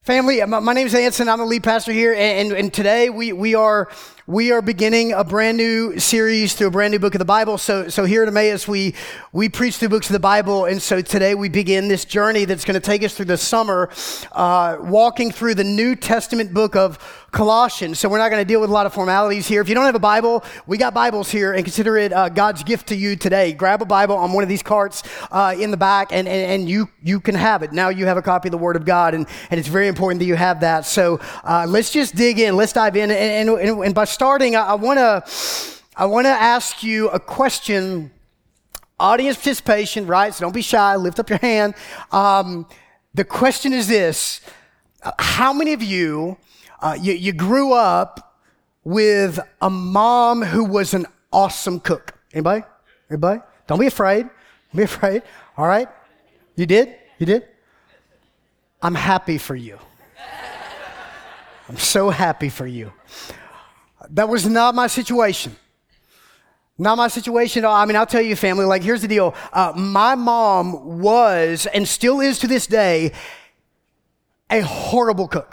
Family, my name is Anson. I'm the lead pastor here, and today we are beginning a brand new series through a brand new book of the Bible. So here at Emmaus, we preach through books of the Bible, and so today we begin this journey that's going to take us through the summer, walking through the New Testament book of Colossians. So we're not going to deal with a lot of formalities here. If you don't have a Bible, we got Bibles here, and consider it God's gift to you today. Grab a Bible on one of these carts in the back, and you can have it. Now you have a copy of the Word of God, and it's very important that you have that. So let's just dig in. Let's dive in, and by starting, I want to ask you a question. Audience participation, right? So don't be shy. Lift up your hand. The question is this: how many of you you grew up with a mom who was an awesome cook? Anybody? Everybody? Don't be afraid. Don't be afraid. All right? You did? You did? I'm happy for you. I'm so happy for you. That was not my situation. Not my situation at all. I mean, I'll tell you, family, like, here's the deal. My mom was, and still is to this day, a horrible cook.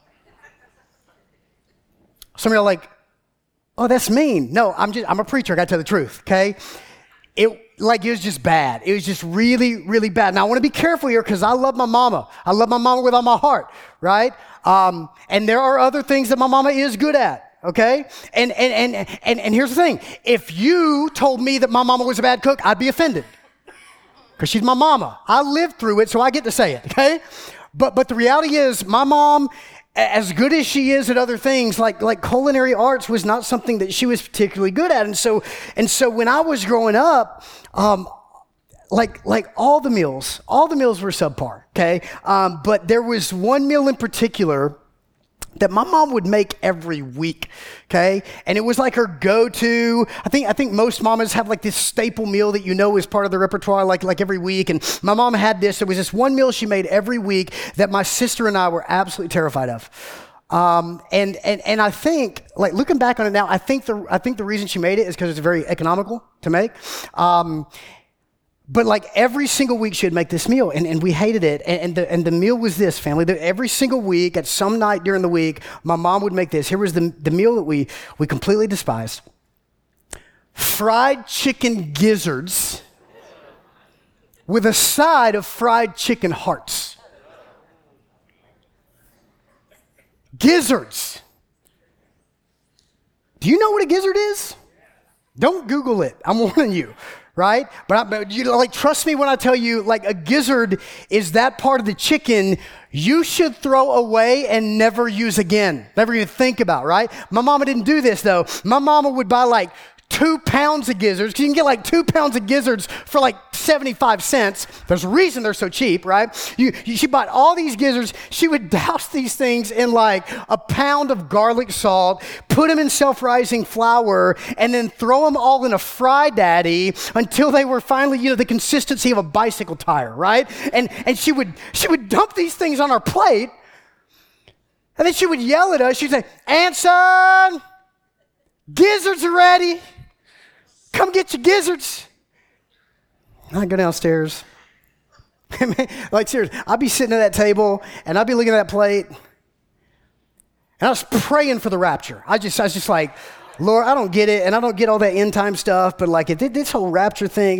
Some of you are like, oh, that's mean. No, I'm a preacher. I got to tell the truth, okay? It was just bad. It was just really, really bad. Now, I want to be careful here because I love my mama. I love my mama with all my heart, right? And there are other things that my mama is good at, okay? And here's the thing. If you told me that my mama was a bad cook, I'd be offended because she's my mama. I lived through it, so I get to say it, okay? But the reality is, my mom, as good as she is at other things, like culinary arts was not something that she was particularly good at. And so when I was growing up, like all the meals were subpar, okay? But there was one meal in particular that my mom would make every week, okay? And it was like her go-to. I think most mamas have like this staple meal that you know is part of the repertoire like every week. And my mom had this. There was this one meal she made every week that my sister and I were absolutely terrified of. And I think, like, looking back on it now, I think the reason she made it is because it's very economical to make. But like every single week she would make this meal, and we hated it. And the meal was this, family. Every single week, at some night during the week, my mom would make this. Here was the meal that we completely despised. Fried chicken gizzards with a side of fried chicken hearts. Gizzards. Do you know what a gizzard is? Don't Google it. I'm warning you. Right? But you like, trust me when I tell you, like, a gizzard is that part of the chicken you should throw away and never use again. Never even think about, right? My mama didn't do this, though. My mama would buy like 2 pounds of gizzards. You can get like 2 pounds of gizzards for like 75 cents. There's a reason they're so cheap, right? She bought all these gizzards. She would douse these things in like a pound of garlic salt, put them in self-rising flour, and then throw them all in a fry daddy until they were finally, the consistency of a bicycle tire, right? And she would dump these things on our plate, and then she would yell at us. She'd say, "Anson, gizzards are ready. Come get your gizzards." I'd go downstairs. Like, seriously, I'd be sitting at that table, and I'd be looking at that plate, and I was praying for the rapture. I was just like, Lord, I don't get it, and I don't get all that end time stuff, but like, if this whole rapture thing,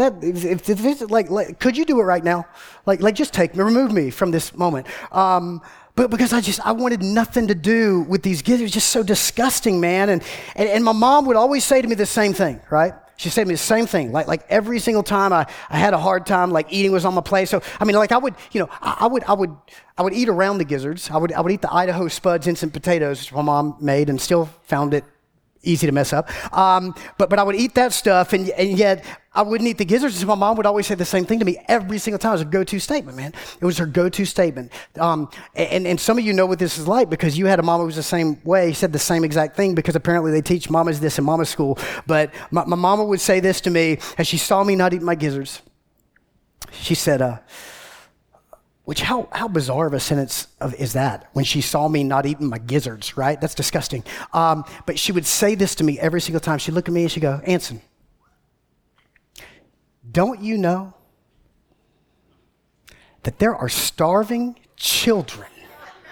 if could you do it right now? Like, just remove me from this moment. But because I wanted nothing to do with these gizzards, just so disgusting, man. And my mom would always say to me the same thing, right? She'd say to me the same thing, like every single time I had a hard time, like eating was on my plate. So, I mean, like I would eat around the gizzards. I would eat the Idaho Spuds instant potatoes, which my mom made, and still found it easy to mess up. But I would eat that stuff, and yet I wouldn't eat the gizzards. So my mom would always say the same thing to me every single time. It was her go-to statement, man. It was her go-to statement. And some of you know what this is like because you had a mom who was the same way, said the same exact thing, because apparently they teach mamas this in mama school. But my mama would say this to me as she saw me not eating my gizzards. She said, which how bizarre of a sentence is that, when she saw me not eating my gizzards, right? That's disgusting. But she would say this to me every single time. She'd look at me and she'd go, "Anson, don't you know that there are starving children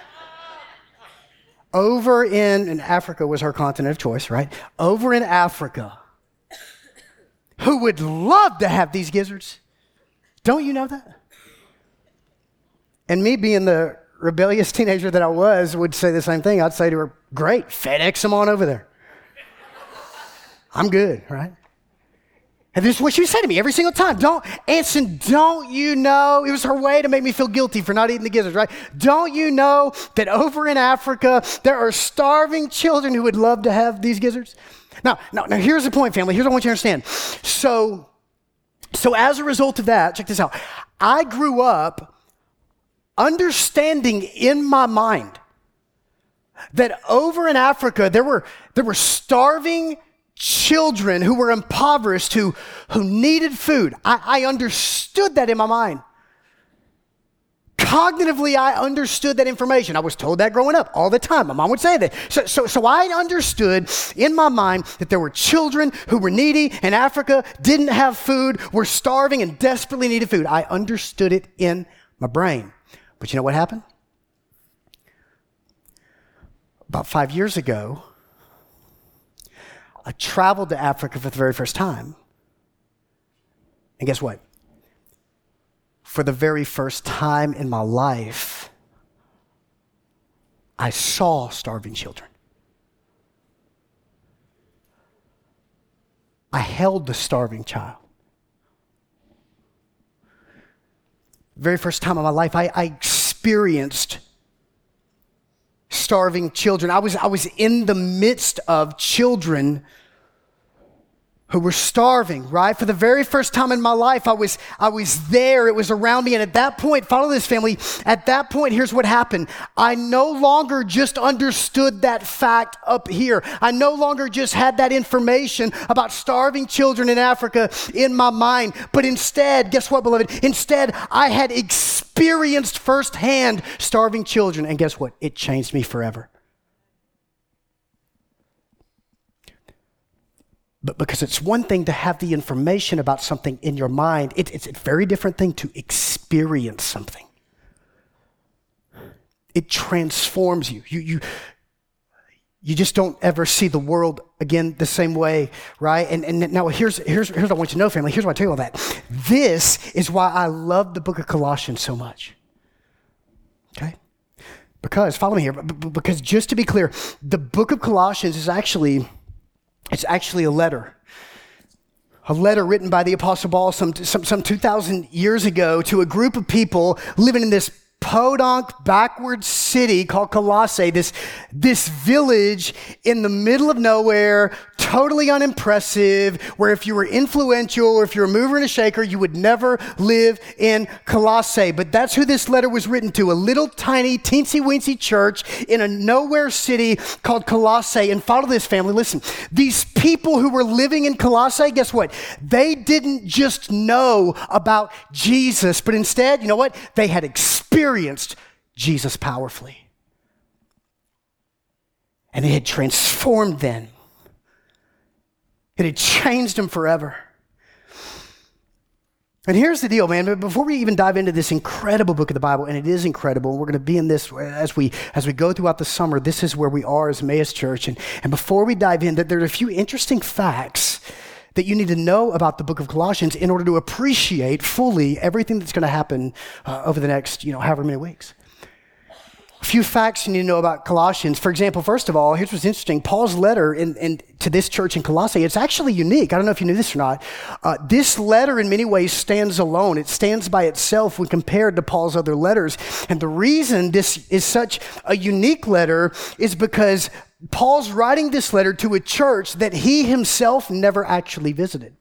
over in Africa was her continent of choice, right? Over in Africa, who would love to have these gizzards. Don't you know that? And me being the rebellious teenager that I was would say the same thing. I'd say to her, great, FedEx them on over there. I'm good, right? And this is what she would say to me every single time. Anson, don't you know? It was her way to make me feel guilty for not eating the gizzards, right? Don't you know that over in Africa, there are starving children who would love to have these gizzards? Now, here's the point, family. Here's what I want you to understand. So as a result of that, check this out. I grew up understanding in my mind that over in Africa, there were starving children who were impoverished, who needed food. I understood that in my mind. Cognitively, I understood that information. I was told that growing up all the time. My mom would say that. So I understood in my mind that there were children who were needy in Africa, didn't have food, were starving, and desperately needed food. I understood it in my brain. But you know what happened? About 5 years ago, I traveled to Africa for the very first time. And guess what? For the very first time in my life, I saw starving children. I held the starving child. Very first time in my life, I experienced starving children. I was in the midst of children who were starving, right? For the very first time in my life, I was there. It was around me. And at that point, follow this, family. At that point, here's what happened. I no longer just understood that fact up here. I no longer just had that information about starving children in Africa in my mind. But instead, guess what, beloved? Instead, I had experienced firsthand starving children. And guess what? It changed me forever. But because it's one thing to have the information about something in your mind, it's a very different thing to experience something. It transforms you. You just don't ever see the world again the same way, right? And now here's what I want you to know, family. Here's why I tell you all that. This is why I love the book of Colossians so much. Okay? Because, follow me here, because just to be clear, the book of Colossians is actually a letter written by the Apostle Paul some 2,000 years ago to a group of people living in this podunk, backward city called Colossae, this village in the middle of nowhere, totally unimpressive, where if you were influential or if you're a mover and a shaker, you would never live in Colossae. But that's who this letter was written to, a little tiny, teensy-weensy church in a nowhere city called Colossae. And follow this, family, listen. These people who were living in Colossae, guess what? They didn't just know about Jesus, but instead, you know what? They had experienced Jesus powerfully. And it had transformed them. It had changed them forever. And here's the deal, man. But before we even dive into this incredible book of the Bible, and it is incredible, and we're going to be in this as we go throughout the summer. This is where we are as Emmaus Church. And before we dive in, there are a few interesting facts that you need to know about the book of Colossians in order to appreciate fully everything that's going to happen over the next, however many weeks. A few facts you need to know about Colossians. For example, first of all, here's what's interesting. Paul's letter to this church in Colossae, it's actually unique. I don't know if you knew this or not. This letter in many ways stands alone. It stands by itself when compared to Paul's other letters. And the reason this is such a unique letter is because Paul's writing this letter to a church that he himself never actually visited.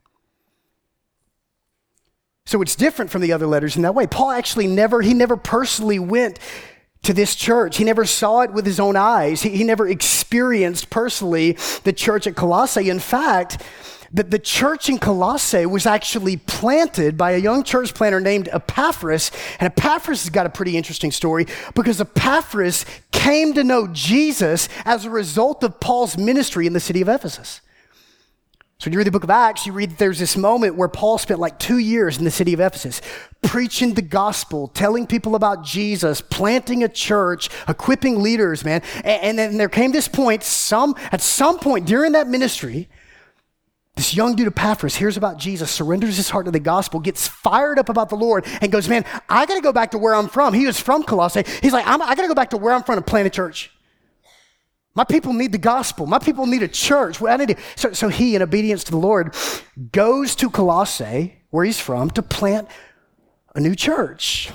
So it's different from the other letters in that way. Paul actually never personally went to this church. He never saw it with his own eyes. He never experienced personally the church at Colossae. In fact, the church in Colossae was actually planted by a young church planter named Epaphras. And Epaphras has got a pretty interesting story because Epaphras came to know Jesus as a result of Paul's ministry in the city of Ephesus. So when you read the book of Acts, you read that there's this moment where Paul spent like 2 years in the city of Ephesus preaching the gospel, telling people about Jesus, planting a church, equipping leaders, man. And then there came this point, at some point during that ministry, this young dude Epaphras hears about Jesus, surrenders his heart to the gospel, gets fired up about the Lord, and goes, man, I got to go back to where I'm from. He was from Colossae. He's like, I got to go back to where I'm from and plant a church. My people need the gospel. My people need a church. So he, in obedience to the Lord, goes to Colossae, where he's from, to plant a new church.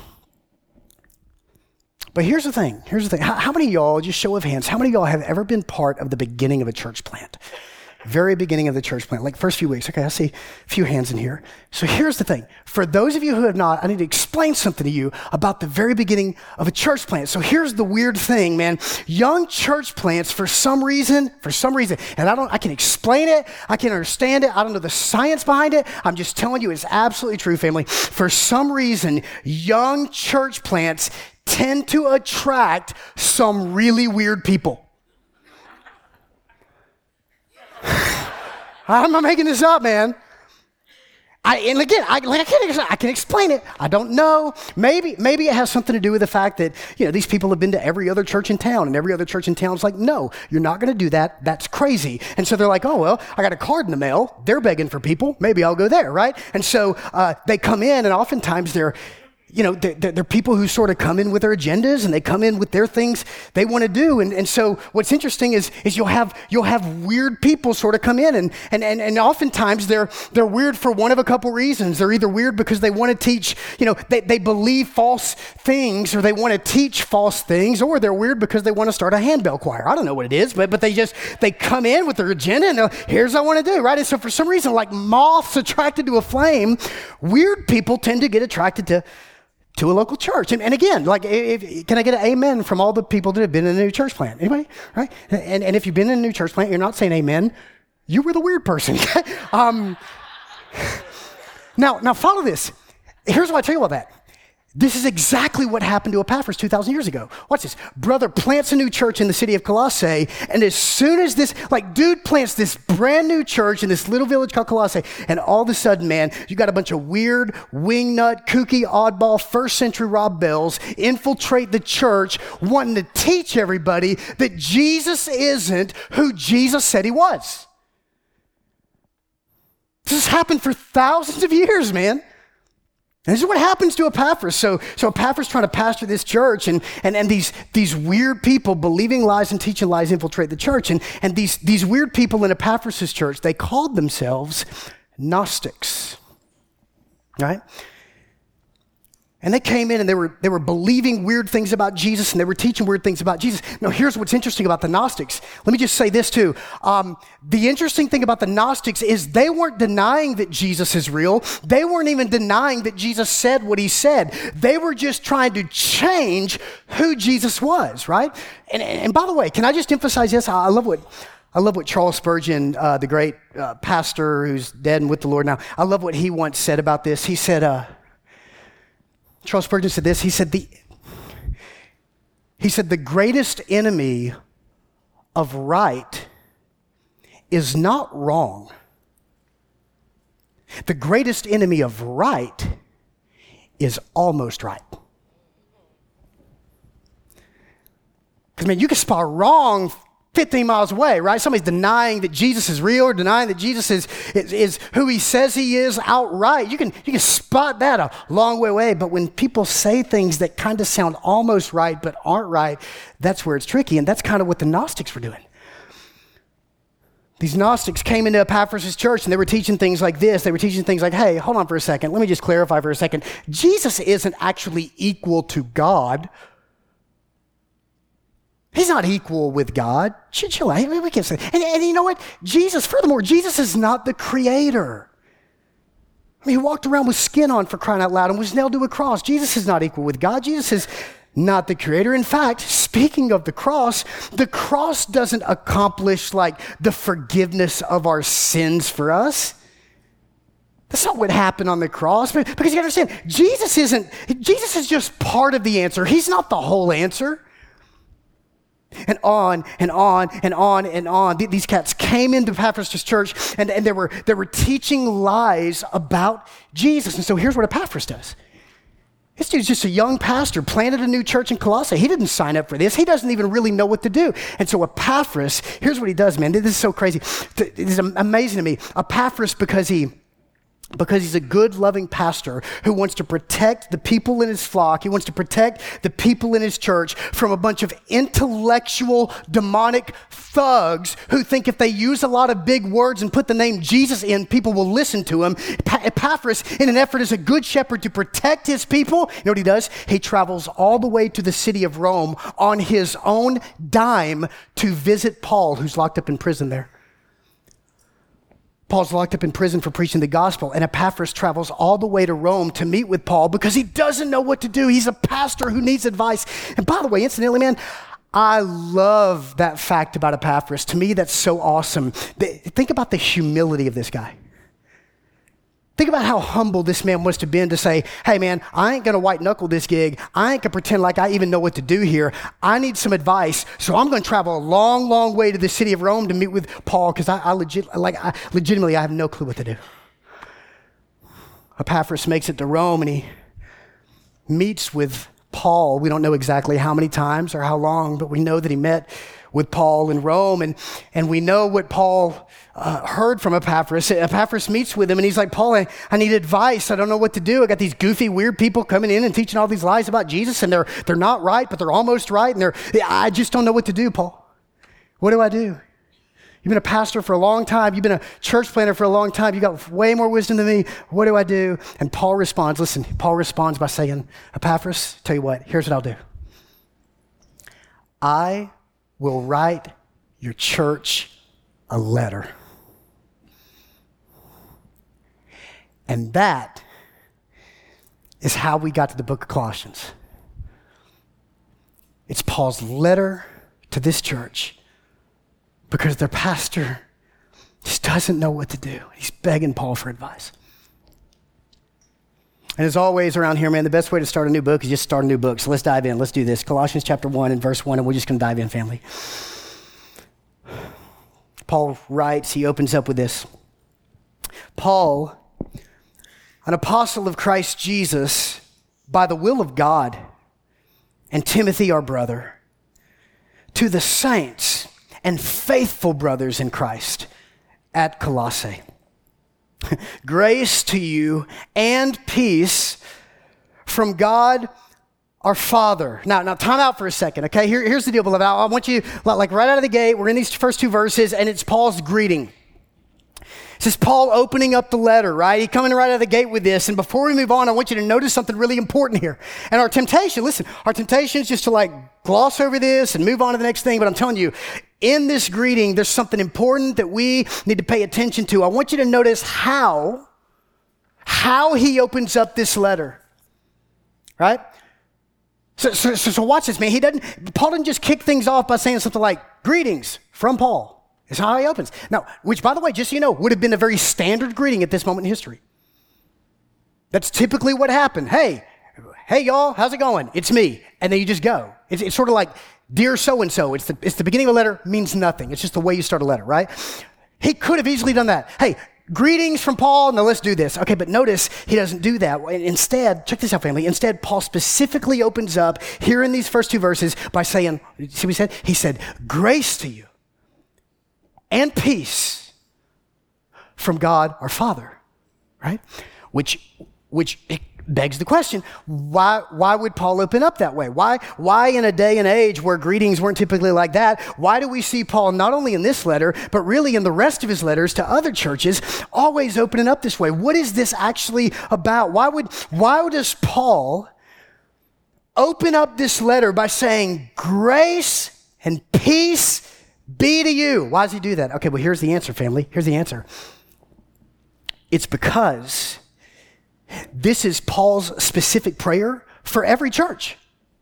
But here's the thing. How many of y'all, just show of hands, how many of y'all have ever been part of the beginning of a church plant? Very beginning of the church plant, like first few weeks. Okay, I see a few hands in here. So here's the thing. For those of you who have not, I need to explain something to you about the very beginning of a church plant. So here's the weird thing, man. Young church plants, for some reason, and I can explain it, I can understand it, I don't know the science behind it, I'm just telling you it's absolutely true, family. For some reason, young church plants tend to attract some really weird people. I'm not making this up, man. I can explain it. I don't know. Maybe it has something to do with the fact that, these people have been to every other church in town, and every other church in town is like, no, you're not going to do that. That's crazy. And so they're like, oh, well, I got a card in the mail. They're begging for people. Maybe I'll go there, right? And so they come in, and oftentimes they're people who sort of come in with their agendas, and they come in with their things they want to do. And so what's interesting is you'll have weird people sort of come in, and oftentimes they're weird for one of a couple reasons. They're either weird because they want to teach, they believe false things, or they want to teach false things, or they're weird because they want to start a handbell choir. I don't know what it is, but they come in with their agenda, and here's what I want to do, right? And so for some reason, like moths attracted to a flame, weird people tend to get attracted to a local church. And again, can I get an amen from all the people that have been in a new church plant? Anybody? Right? And if you've been in a new church plant, you're not saying amen, you were the weird person. Now follow this. Here's what I tell you about that. This is exactly what happened to Epaphras 2,000 years ago. Watch this. Brother plants a new church in the city of Colossae, and as soon as dude plants this brand new church in this little village called Colossae, and all of a sudden, man, you got a bunch of weird, wingnut, kooky, oddball, first century Rob Bells infiltrate the church, wanting to teach everybody that Jesus isn't who Jesus said he was. This has happened for thousands of years, man. And this is what happens to Epaphras. So Epaphras trying to pastor this church, and these weird people believing lies and teaching lies infiltrate the church. And these weird people in Epaphras' church, they called themselves Gnostics, right? And they came in and they were believing weird things about Jesus, and they were teaching weird things about Jesus. Now, here's what's interesting about the Gnostics. Let me just say this too. The interesting thing about the Gnostics is they weren't denying that Jesus is real. They weren't even denying that Jesus said what he said. They were just trying to change who Jesus was, right? And by the way, can I just emphasize this? I love what Charles Spurgeon, the great pastor who's dead and with the Lord now, I love what he once said about this. He said, Charles Spurgeon said this. He said the greatest enemy of right is not wrong. The greatest enemy of right is almost right. Because, man, you can spot wrong 15 miles away, right? Somebody's denying that Jesus is real, or denying that Jesus is who he says he is outright. You can spot that a long way away. But when people say things that kind of sound almost right but aren't right, that's where it's tricky. And that's kind of what the Gnostics were doing. These Gnostics came into Epaphras' church, and they were teaching things like this. They were teaching things like, hey, hold on for a second. Let me just clarify for a second. Jesus isn't actually equal to God. He's not equal with God. Chill out. We can't say. And you know what? Furthermore, Jesus is not the creator. I mean, he walked around with skin on, for crying out loud, and was nailed to a cross. Jesus is not equal with God. Jesus is not the creator. In fact, speaking of the cross doesn't accomplish the forgiveness of our sins for us. That's not what happened on the cross. Because you understand, Jesus is just part of the answer. He's not the whole answer. And on and on and on and on. These cats came into Epaphras' church and they were teaching lies about Jesus. And so here's what Epaphras does. This dude's just a young pastor, planted a new church in Colossae. He didn't sign up for this. He doesn't even really know what to do. And so Epaphras, here's what he does, man. This is so crazy. This is amazing to me. Epaphras, because he's a good, loving pastor who wants to protect the people in his flock. He wants to protect the people in his church from a bunch of intellectual, demonic thugs who think if they use a lot of big words and put the name Jesus in, people will listen to him. Epaphras, in an effort as a good shepherd to protect his people, you know what he does? He travels all the way to the city of Rome on his own dime to visit Paul, who's locked up in prison there. Paul's locked up in prison for preaching the gospel, and Epaphras travels all the way to Rome to meet with Paul because he doesn't know what to do. He's a pastor who needs advice. And by the way, incidentally, man, I love that fact about Epaphras. To me, that's so awesome. Think about the humility of this guy. Think about how humble this man must have been to say, hey man, I ain't gonna white knuckle this gig. I ain't gonna pretend like I even know what to do here. I need some advice, so I'm gonna travel a long, long way to the city of Rome to meet with Paul because I legitimately have no clue what to do. Epaphras makes it to Rome and he meets with Paul. We don't know exactly how many times or how long, but we know that he met with Paul in Rome, and we know what Paul heard from Epaphras. Epaphras meets with him, and he's like, Paul, I need advice. I don't know what to do. I got these goofy, weird people coming in and teaching all these lies about Jesus, and they're not right, but they're almost right, and I just don't know what to do, Paul. What do I do? You've been a pastor for a long time. You've been a church planner for a long time. You got way more wisdom than me. What do I do? And Paul responds by saying, Epaphras, tell you what, here's what I'll do. I will write your church a letter. And that is how we got to the book of Colossians. It's Paul's letter to this church because their pastor just doesn't know what to do. He's begging Paul for advice. And as always around here, man, the best way to start a new book is just start a new book. So let's dive in. Let's do this. Colossians chapter 1 and verse 1, and we're just going to dive in, family. Paul writes, he opens up with this. Paul, an apostle of Christ Jesus, by the will of God, and Timothy, our brother, to the saints and faithful brothers in Christ at Colossae. Grace to you and peace from God our Father. Now time out for a second, okay? Here's the deal, beloved. I want you, like right out of the gate, we're in these first two verses, and it's Paul's greeting. This is Paul opening up the letter, right? He's coming right out of the gate with this. And before we move on, I want you to notice something really important here. And our temptation is just to gloss over this and move on to the next thing. But I'm telling you, in this greeting, there's something important that we need to pay attention to. I want you to notice how he opens up this letter, right? So watch this, man. Paul didn't just kick things off by saying something like, greetings from Paul. It's how he opens. Now, which, by the way, just so you know, would have been a very standard greeting at this moment in history. That's typically what happened. Hey, y'all, how's it going? It's me. And then you just go. It's sort of like, dear so-and-so. It's the beginning of a letter, means nothing. It's just the way you start a letter, right? He could have easily done that. Hey, greetings from Paul. Now let's do this. Okay, but notice he doesn't do that. Instead, check this out, family. Instead, Paul specifically opens up here in these first two verses by saying, see what he said? He said, grace to you and peace from God our Father, right? Which begs the question, why would Paul open up that way? Why in a day and age where greetings weren't typically like that, why do we see Paul not only in this letter, but really in the rest of his letters to other churches, always opening up this way? What is this actually about? Why does Paul open up this letter by saying grace and peace be to you? Why does he do that? Okay, well, here's the answer, family. Here's the answer. It's because this is Paul's specific prayer for every church.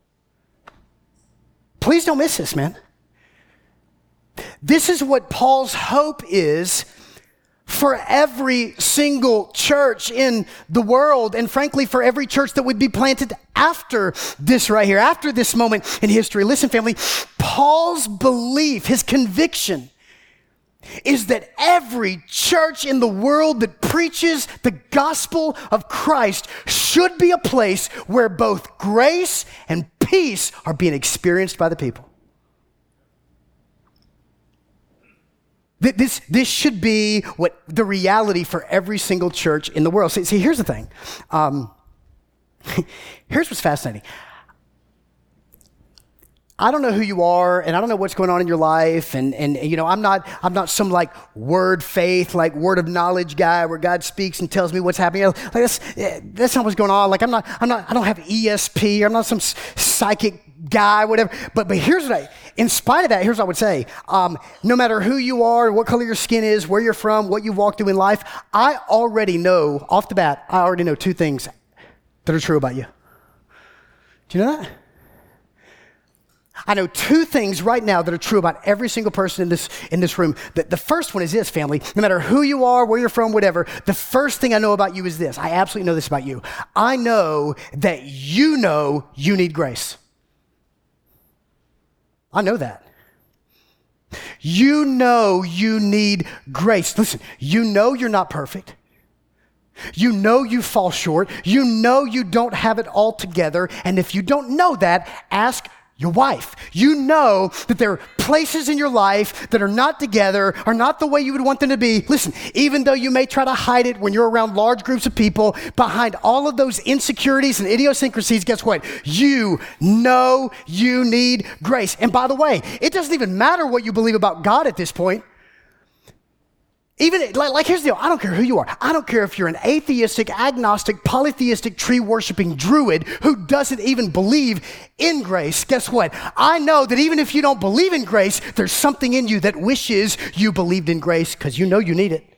Please don't miss this, man. This is what Paul's hope is for every single church in the world, and frankly, for every church that would be planted after this right here, after this moment in history. Listen, family, Paul's belief, his conviction, is that every church in the world that preaches the gospel of Christ should be a place where both grace and peace are being experienced by the people. This should be what the reality for every single church in the world. See, here's the thing. Here's what's fascinating. I don't know who you are, and I don't know what's going on in your life, and you know, I'm not some like word faith, like word of knowledge guy where God speaks and tells me what's happening. Like that's not what's going on. Like I don't have ESP. I'm not some psychic guy, whatever. But here's what in spite of that, here's what I would say. No matter who you are, what color your skin is, where you're from, what you've walked through in life, I already know off the bat. I already know two things that are true about you. Do you know that? I know two things right now that are true about every single person in this room. The first one is this, family. No matter who you are, where you're from, whatever, the first thing I know about you is this. I absolutely know this about you. I know that you need grace. I know that. You know you need grace. Listen, you know you're not perfect. You know you fall short. You know you don't have it all together. And if you don't know that, ask your wife. You know that there are places in your life that are not together, are not the way you would want them to be. Listen, even though you may try to hide it when you're around large groups of people, behind all of those insecurities and idiosyncrasies, guess what? You know you need grace. And by the way, it doesn't even matter what you believe about God at this point. Even, like here's the deal. I don't care who you are. I don't care if you're an atheistic, agnostic, polytheistic, tree-worshiping druid who doesn't even believe in grace. Guess what? I know that even if you don't believe in grace, there's something in you that wishes you believed in grace because you know you need it.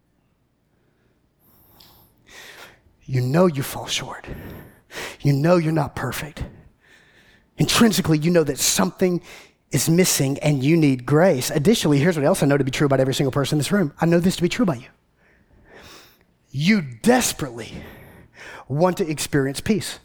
You know you fall short. You know you're not perfect. Intrinsically, you know that something is missing and you need grace. Additionally, here's what else I know to be true about every single person in this room. I know this to be true about you. You desperately want to experience peace.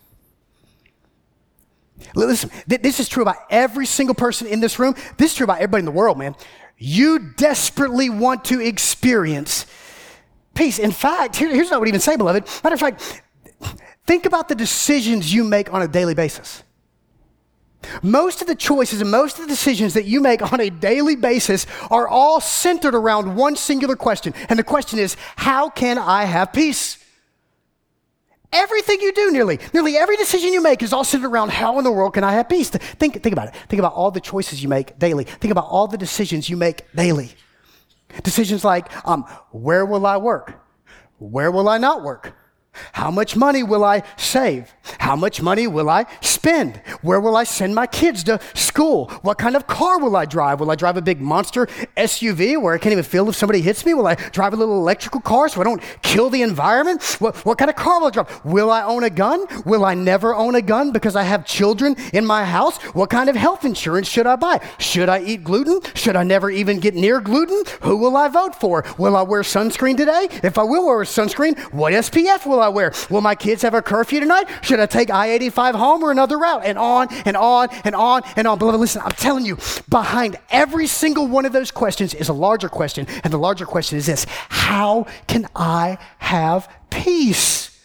Listen, this is true about every single person in this room. This is true about everybody in the world, man. You desperately want to experience peace. In fact, here's what I would even say, beloved. Matter of fact, think about the decisions you make on a daily basis. Most of the choices and most of the decisions that you make on a daily basis are all centered around one singular question. And the question is, how can I have peace? Everything you do, nearly every decision you make is all centered around how in the world can I have peace? Think about it. Think about all the choices you make daily. Think about all the decisions you make daily. Decisions like, where will I work? Where will I not work? How much money will I save? How much money will I spend? Where will I send my kids to school? What kind of car will I drive? Will I drive a big monster SUV where I can't even feel if somebody hits me? Will I drive a little electrical car so I don't kill the environment? What kind of car will I drive? Will I own a gun? Will I never own a gun because I have children in my house? What kind of health insurance should I buy? Should I eat gluten? Should I never even get near gluten? Who will I vote for? Will I wear sunscreen today? If I will wear sunscreen, what SPF will I wear? Will my kids have a curfew tonight? Should I take I-85 home or another route? And on and on and on and on. Beloved, listen, I'm telling you, behind every single one of those questions is a larger question. And the larger question is this: how can I have peace?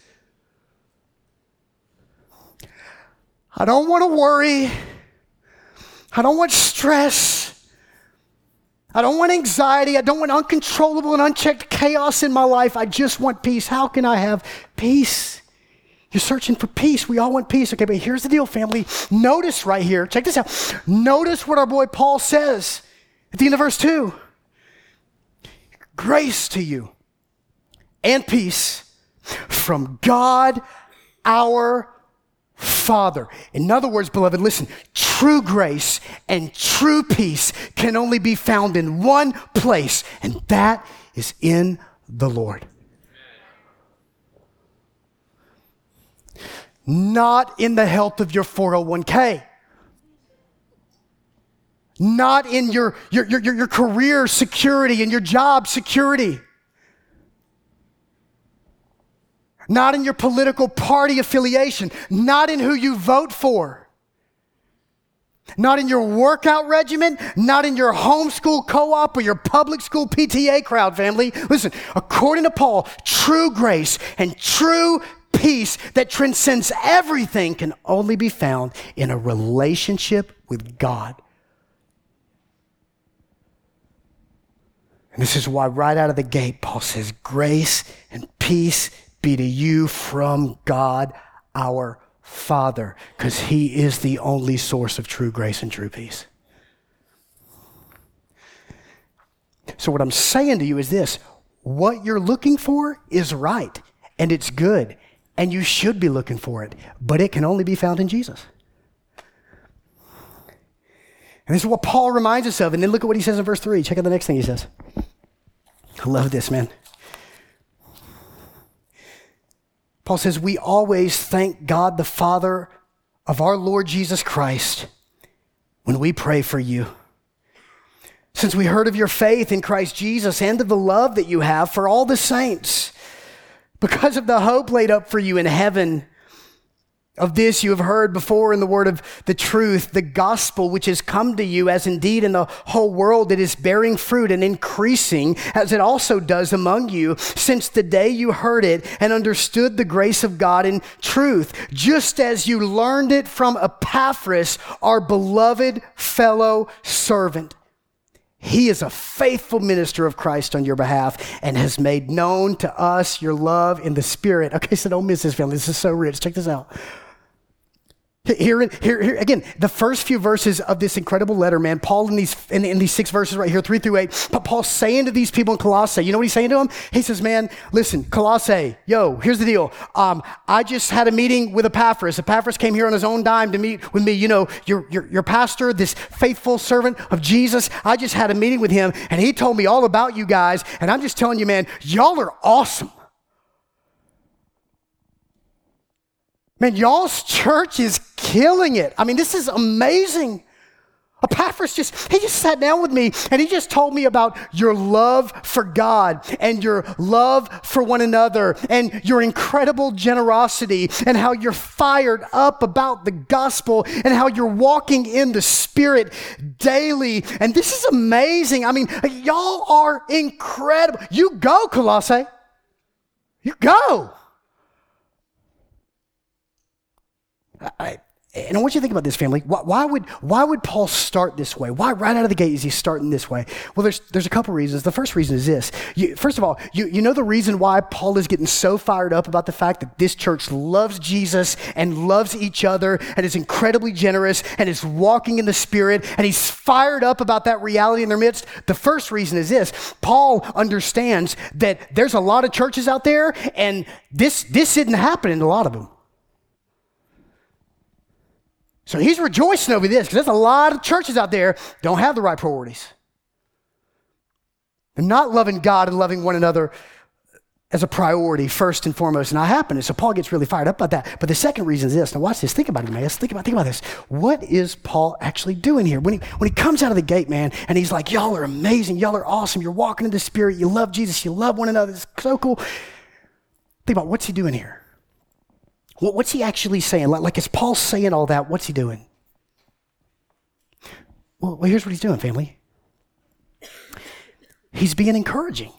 I don't want to worry. I don't want stress. I don't want anxiety. I don't want uncontrollable and unchecked chaos in my life. I just want peace. How can I have peace? You're searching for peace. We all want peace. Okay, but here's the deal, family. Notice right here. Check this out. Notice what our boy Paul says at the end of verse 2. Grace to you and peace from God our Father. In other words, beloved, listen, true grace and true peace can only be found in one place, and that is in the Lord. Not in the health of your 401k. Not in your career security and your job security. Not in your political party affiliation. Not in who you vote for. Not in your workout regimen, not in your homeschool co-op or your public school PTA crowd, family. Listen, according to Paul, true grace and true peace that transcends everything can only be found in a relationship with God. And this is why right out of the gate, Paul says, grace and peace be to you from God our Father, because he is the only source of true grace and true peace. So what I'm saying to you is this: what you're looking for is right, and it's good, and you should be looking for it, but it can only be found in Jesus. And this is what Paul reminds us of. And then look at what he says in verse 3. Check out the next thing he says. I love this, man. Paul says, we always thank God the Father of our Lord Jesus Christ when we pray for you. Since we heard of your faith in Christ Jesus and of the love that you have for all the saints, because of the hope laid up for you in heaven. Of this you have heard before in the word of the truth, the gospel which has come to you, as indeed in the whole world it is bearing fruit and increasing, as it also does among you, since the day you heard it and understood the grace of God in truth, just as you learned it from Epaphras, our beloved fellow servant. He is a faithful minister of Christ on your behalf and has made known to us your love in the Spirit. Okay, so don't miss this, family. This is so rich. Check this out. Here again, the first few verses of this incredible letter, man, Paul in these 6 verses right here, 3 through 8, but Paul's saying to these people in Colossae, you know what he's saying to them? He says, man, listen, Colossae, here's the deal. I just had a meeting with Epaphras. Epaphras came here on his own dime to meet with me. You know, your pastor, this faithful servant of Jesus. I just had a meeting with him, and he told me all about you guys, and I'm just telling you, man, y'all are awesome. Man, y'all's church is killing it. I mean, this is amazing. Epaphras just sat down with me and he just told me about your love for God and your love for one another and your incredible generosity and how you're fired up about the gospel and how you're walking in the Spirit daily. And this is amazing. I mean, y'all are incredible. You go, Colossae. You go. And I want you to think about this, family. Why would Paul start this way? Why right out of the gate is he starting this way? Well, there's a couple reasons. The first reason is this. First of all, you know the reason why Paul is getting so fired up about the fact that this church loves Jesus and loves each other and is incredibly generous and is walking in the Spirit and he's fired up about that reality in their midst. The first reason is this. Paul understands that there's a lot of churches out there and this isn't happening in a lot of them. So he's rejoicing over this because there's a lot of churches out there don't have the right priorities. They're not loving God and loving one another as a priority first and foremost, and not happening. So Paul gets really fired up about that. But the second reason is this. Now watch this. Think about it, man. Think about this. What is Paul actually doing here? When he comes out of the gate, man, and he's like, y'all are amazing. Y'all are awesome. You're walking in the Spirit. You love Jesus. You love one another. It's so cool. Think about what's he doing here? What's he actually saying? Like, is Paul saying all that? What's he doing? Well, here's what he's doing, family. He's being encouraging.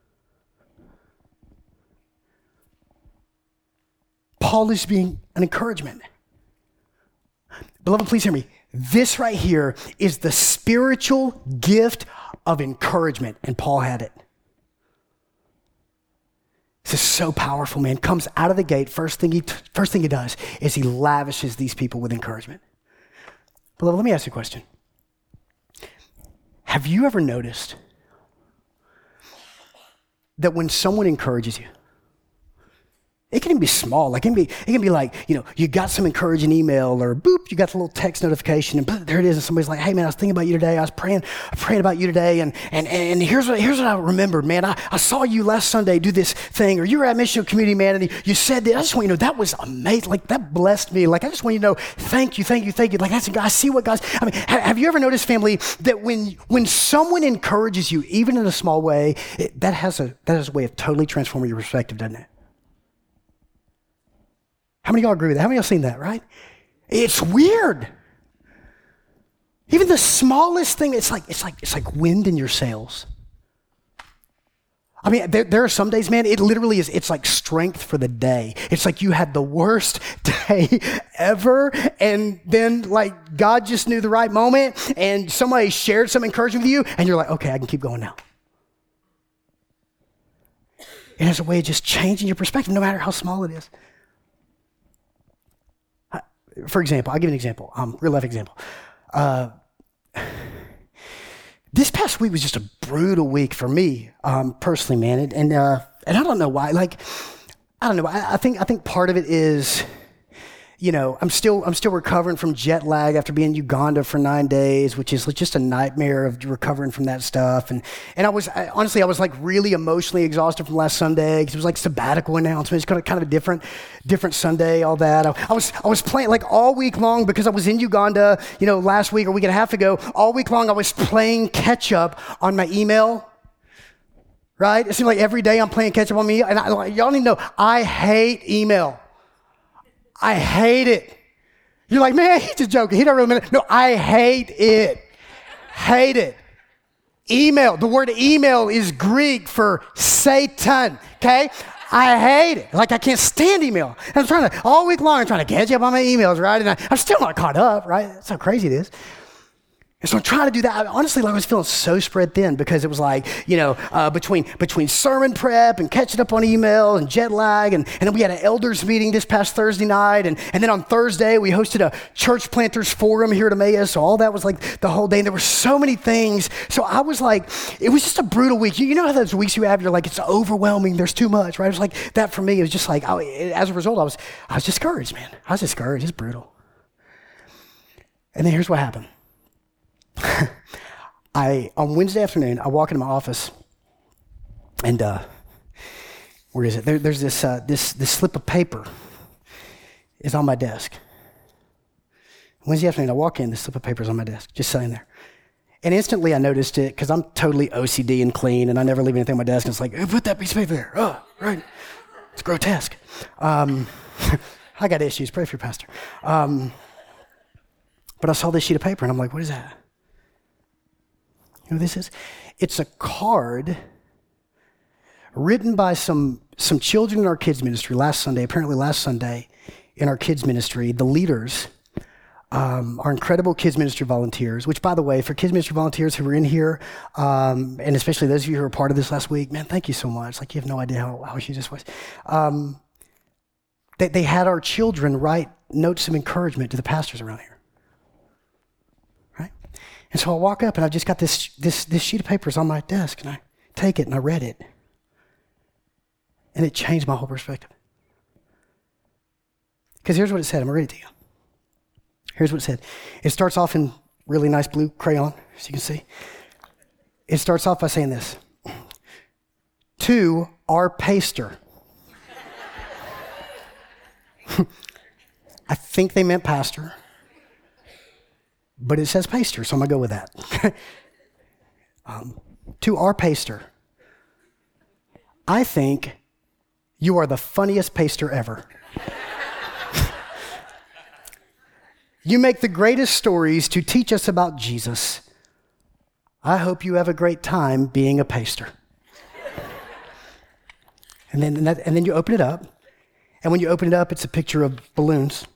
Paul is being an encouragement. Beloved, please hear me. This right here is the spiritual gift of encouragement, and Paul had it. This is so powerful, man. Comes out of the gate. First thing he does is he lavishes these people with encouragement. Beloved, let me ask you a question. Have you ever noticed that when someone encourages you, it can even be small. Like it can be like, you got some encouraging email or boop, you got the little text notification and there it is. And somebody's like, hey man, I was thinking about you today. I was praying about you today. And here's what I remembered, man. I saw you last Sunday do this thing, or you were at Mission Community, man. And you said that. I just want you to know that was amazing. Like that blessed me. Like I just want you to know, thank you. Like I see what God's, have you ever noticed, family, that when someone encourages you, even in a small way, that has a way of totally transforming your perspective, doesn't it? How many of y'all agree with that? How many of y'all seen that, right? It's weird. Even the smallest thing, it's like wind in your sails. I mean, there are some days, man, it literally is, it's like strength for the day. It's like you had the worst day ever, and then like God just knew the right moment, and somebody shared some encouragement with you, and you're like, okay, I can keep going now. It has a way of just changing your perspective, no matter how small it is. For example, I'll give you an example, real life example. This past week was just a brutal week for me, personally, man. And I don't know why. Like, I don't know. I think part of it is, you know, I'm still recovering from jet lag after being in Uganda for 9 days, which is just a nightmare of recovering from that stuff. And I was like really emotionally exhausted from last Sunday because it was like sabbatical announcement. It's kind of a different Sunday, all that. I was playing like all week long because I was in Uganda, you know, last week or a week and a half ago. All week long I was playing catch up on my email. Right? It seemed like every day I'm playing catch up on me. And y'all don't even know, I hate email. I hate it. You're like, man, he's just joking. He don't really mean it. No, I hate it. Hate it. Email. The word email is Greek for Satan. Okay? I hate it. Like, I can't stand email. And all week long, I'm trying to catch up on my emails, right? And I'm still not caught up, right? That's how crazy it is. And so I'm trying to do that. Honestly, like I was feeling so spread thin because it was like, you know, between sermon prep and catching up on email and jet lag. And then we had an elders meeting this past Thursday night. And then on Thursday, we hosted a church planters forum here at Emmaus. So all that was like the whole day. And there were so many things. So I was like, it was just a brutal week. You know how those weeks you have, you're like, it's overwhelming. There's too much, right? It was like that for me. It was just like, as a result, I was discouraged, man. I was discouraged. It's brutal. And then here's what happened. On Wednesday afternoon, I walk into my office, and where is it? There's this slip of paper is on my desk. Wednesday afternoon, I walk in, this slip of paper is on my desk, just sitting there. And instantly I noticed it, because I'm totally OCD and clean, and I never leave anything on my desk. And it's like, hey, put that piece of paper there. Oh, right. It's grotesque. I got issues. Pray for your pastor. But I saw this sheet of paper, and I'm like, what is that? You know what this is? It's a card written by some children in our kids ministry last Sunday in our kids ministry. The leaders are incredible kids ministry volunteers, which, by the way, for kids ministry volunteers who were in here, and especially those of you who were part of this last week, man, thank you so much. Like, you have no idea how huge this was. They had our children write notes of encouragement to the pastors around here. And so I walk up, and I've just got this sheet of papers on my desk, and I take it, and I read it. And it changed my whole perspective. Because here's what it said. I'm going to read it to you. Here's what it said. It starts off in really nice blue crayon, as you can see. It starts off by saying this. To our pastor. I think they meant pastor. But it says pastor, so I'm going to go with that. To our pastor, I think you are the funniest pastor ever. You make the greatest stories to teach us about Jesus. I hope you have a great time being a pastor. And then you open it up, and when you open it up, it's a picture of balloons.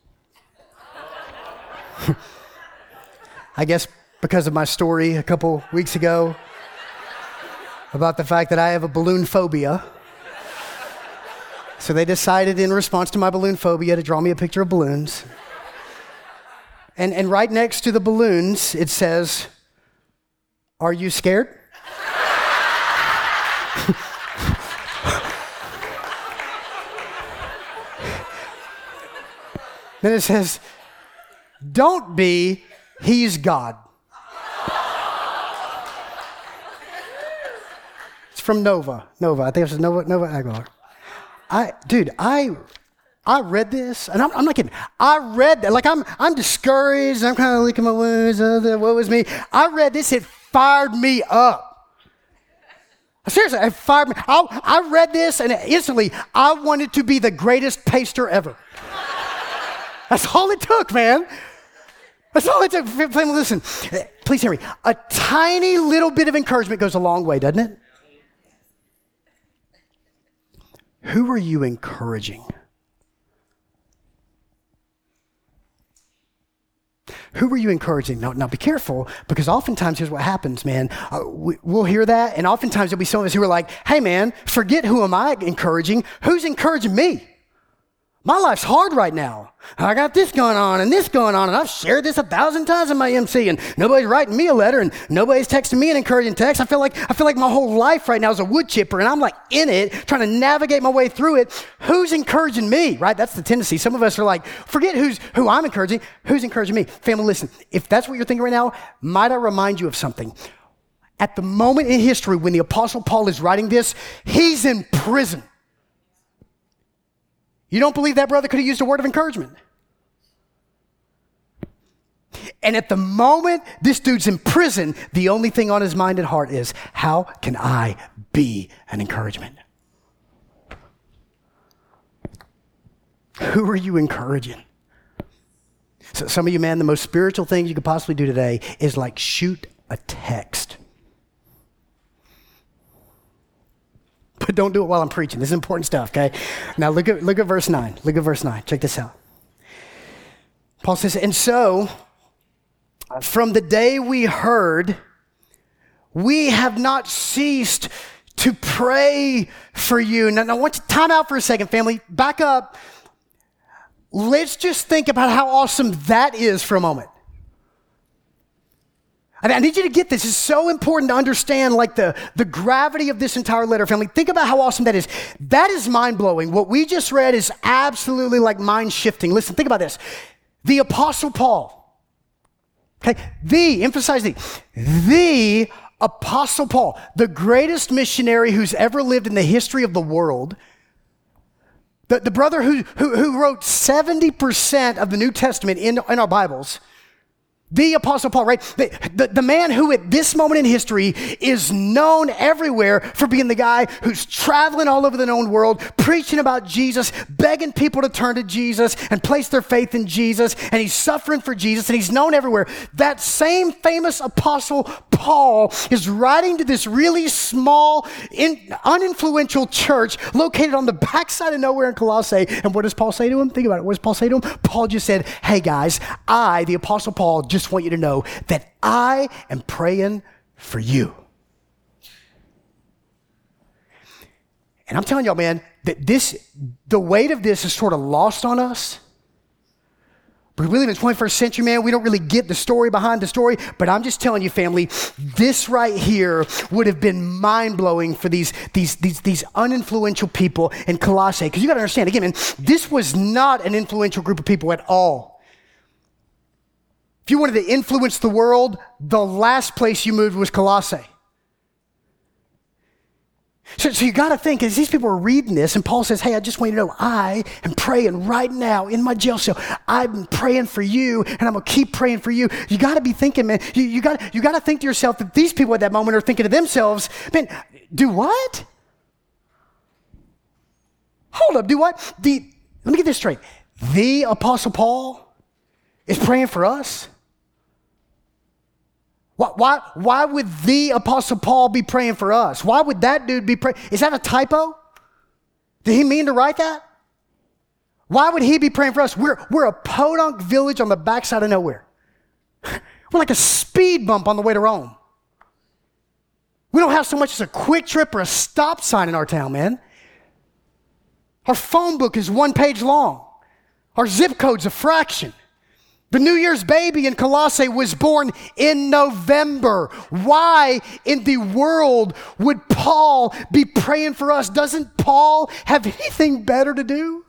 I guess because of my story a couple weeks ago about the fact that I have a balloon phobia. So they decided in response to my balloon phobia to draw me a picture of balloons. And right next to the balloons, it says, "Are you scared?" Then it says, "Don't be. He's God." It's from Nova. I think it's Nova Aguilar. I read this, and I'm not kidding. I read that, like I'm discouraged. I'm kind of licking my wounds. What was me? I read this. It fired me up. Seriously, it fired me. I read this, and instantly I wanted to be the greatest pastor ever. That's all it took, man. That's all it took. Family, listen, please hear me. A tiny little bit of encouragement goes a long way, doesn't it? Who are you encouraging? Who are you encouraging? Now be careful, because oftentimes here's what happens, man. We'll hear that, and oftentimes there'll be some of us who are like, hey, man, forget who am I encouraging. Who's encouraging me? My life's hard right now. I got this going on and this going on, and I've shared this 1,000 times in my MC, and nobody's writing me a letter, and nobody's texting me an encouraging text. I feel like my whole life right now is a wood chipper, and I'm like in it, trying to navigate my way through it. Who's encouraging me, right? That's the tendency. Some of us are like, forget who I'm encouraging. Who's encouraging me? Family, listen, if that's what you're thinking right now, might I remind you of something? At the moment in history when the Apostle Paul is writing this, he's in prison. You don't believe that brother could have used a word of encouragement? And at the moment this dude's in prison, the only thing on his mind and heart is, how can I be an encouragement? Who are you encouraging? So some of you, man, the most spiritual things you could possibly do today is like shoot a text. But don't do it while I'm preaching. This is important stuff, okay? Now look at verse 9. Look at verse 9. Check this out. Paul says, and so, from the day we heard, we have not ceased to pray for you. Now I want you to time out for a second, family. Back up. Let's just think about how awesome that is for a moment. I need you to get this. It's so important to understand like the gravity of this entire letter, family. Think about how awesome that is. That is mind-blowing. What we just read is absolutely like mind-shifting. Listen, think about this. The Apostle Paul, okay, emphasize the Apostle Paul, the greatest missionary who's ever lived in the history of the world, the brother who wrote 70% of the New Testament in our Bibles, the Apostle Paul, right? The man who at this moment in history is known everywhere for being the guy who's traveling all over the known world, preaching about Jesus, begging people to turn to Jesus and place their faith in Jesus, and he's suffering for Jesus, and he's known everywhere. That same famous Apostle Paul is writing to this really small, uninfluential church located on the backside of nowhere in Colossae. And what does Paul say to him? Think about it. What does Paul say to him? Paul just said, hey guys, I, the Apostle Paul, just want you to know that I am praying for you. And I'm telling y'all, man, that the weight of this is sort of lost on us. But we live in the 21st century, man. We don't really get the story behind the story. But I'm just telling you, family, this right here would have been mind-blowing for these uninfluential people in Colossae. Because you got to understand, again, man, this was not an influential group of people at all. If you wanted to influence the world, the last place you moved was Colossae. So you got to think, as these people are reading this, and Paul says, hey, I just want you to know, I am praying right now in my jail cell. I'm praying for you, and I'm going to keep praying for you. You got to be thinking, man, you got to think to yourself that these people at that moment are thinking to themselves, man, do what? Hold up, do what? Let me get this straight. The Apostle Paul is praying for us? Why would the Apostle Paul be praying for us? Why would that dude be praying? Is that a typo? Did he mean to write that? Why would he be praying for us? We're a podunk village on the backside of nowhere. We're like a speed bump on the way to Rome. We don't have so much as a quick trip or a stop sign in our town, man. Our phone book is 1 page long. Our zip code's a fraction. The New Year's baby in Colossae was born in November. Why in the world would Paul be praying for us? Doesn't Paul have anything better to do?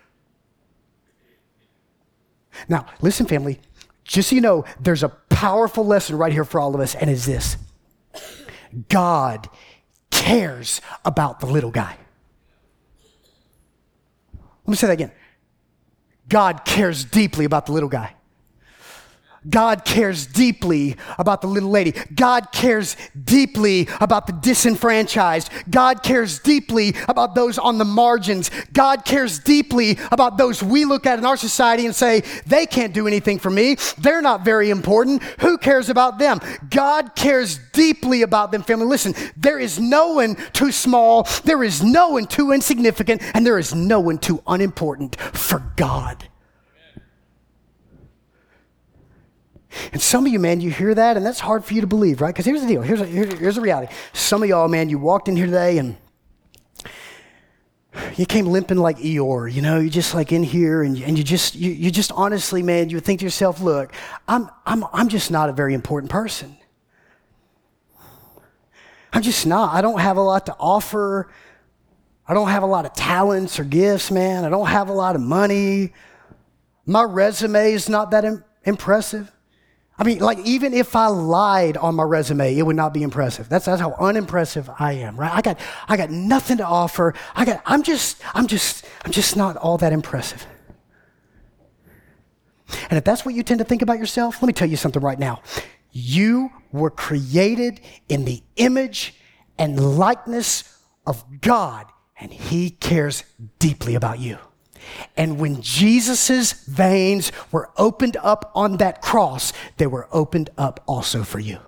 Now, listen, family, just so you know, there's a powerful lesson right here for all of us, and it's this. God cares about the little guy. Let me say that again. God cares deeply about the little guy. God cares deeply about the little lady. God cares deeply about the disenfranchised. God cares deeply about those on the margins. God cares deeply about those we look at in our society and say, they can't do anything for me. They're not very important. Who cares about them? God cares deeply about them, family. Listen, there is no one too small. There is no one too insignificant. And there is no one too unimportant for God. And some of you, man, you hear that, and that's hard for you to believe, right? Because here's the deal. Here's the reality. Some of y'all, man, you walked in here today, and you came limping like Eeyore, you know? You're just like in here, and you just honestly, man, you would think to yourself, look, I'm just not a very important person. I'm just not. I don't have a lot to offer. I don't have a lot of talents or gifts, man. I don't have a lot of money. My resume is not that impressive. I mean, like, even if I lied on my resume, it would not be impressive. That's how unimpressive I am, right? I got nothing to offer. I'm just not all that impressive. And if that's what you tend to think about yourself, let me tell you something right now. You were created in the image and likeness of God, and He cares deeply about you. And when Jesus's veins were opened up on that cross, they were opened up also for you.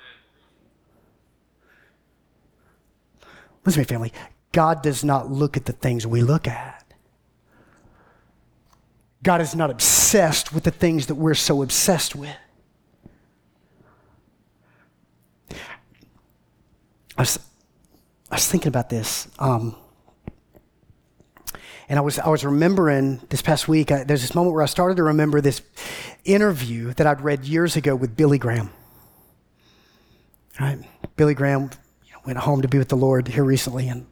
Listen to me, family. God does not look at the things we look at. God is not obsessed with the things that we're so obsessed with. I was thinking about this. And I was remembering this past week, there's this moment where I started to remember this interview that I'd read years ago with Billy Graham. Right? Billy Graham went home to be with the Lord here recently. And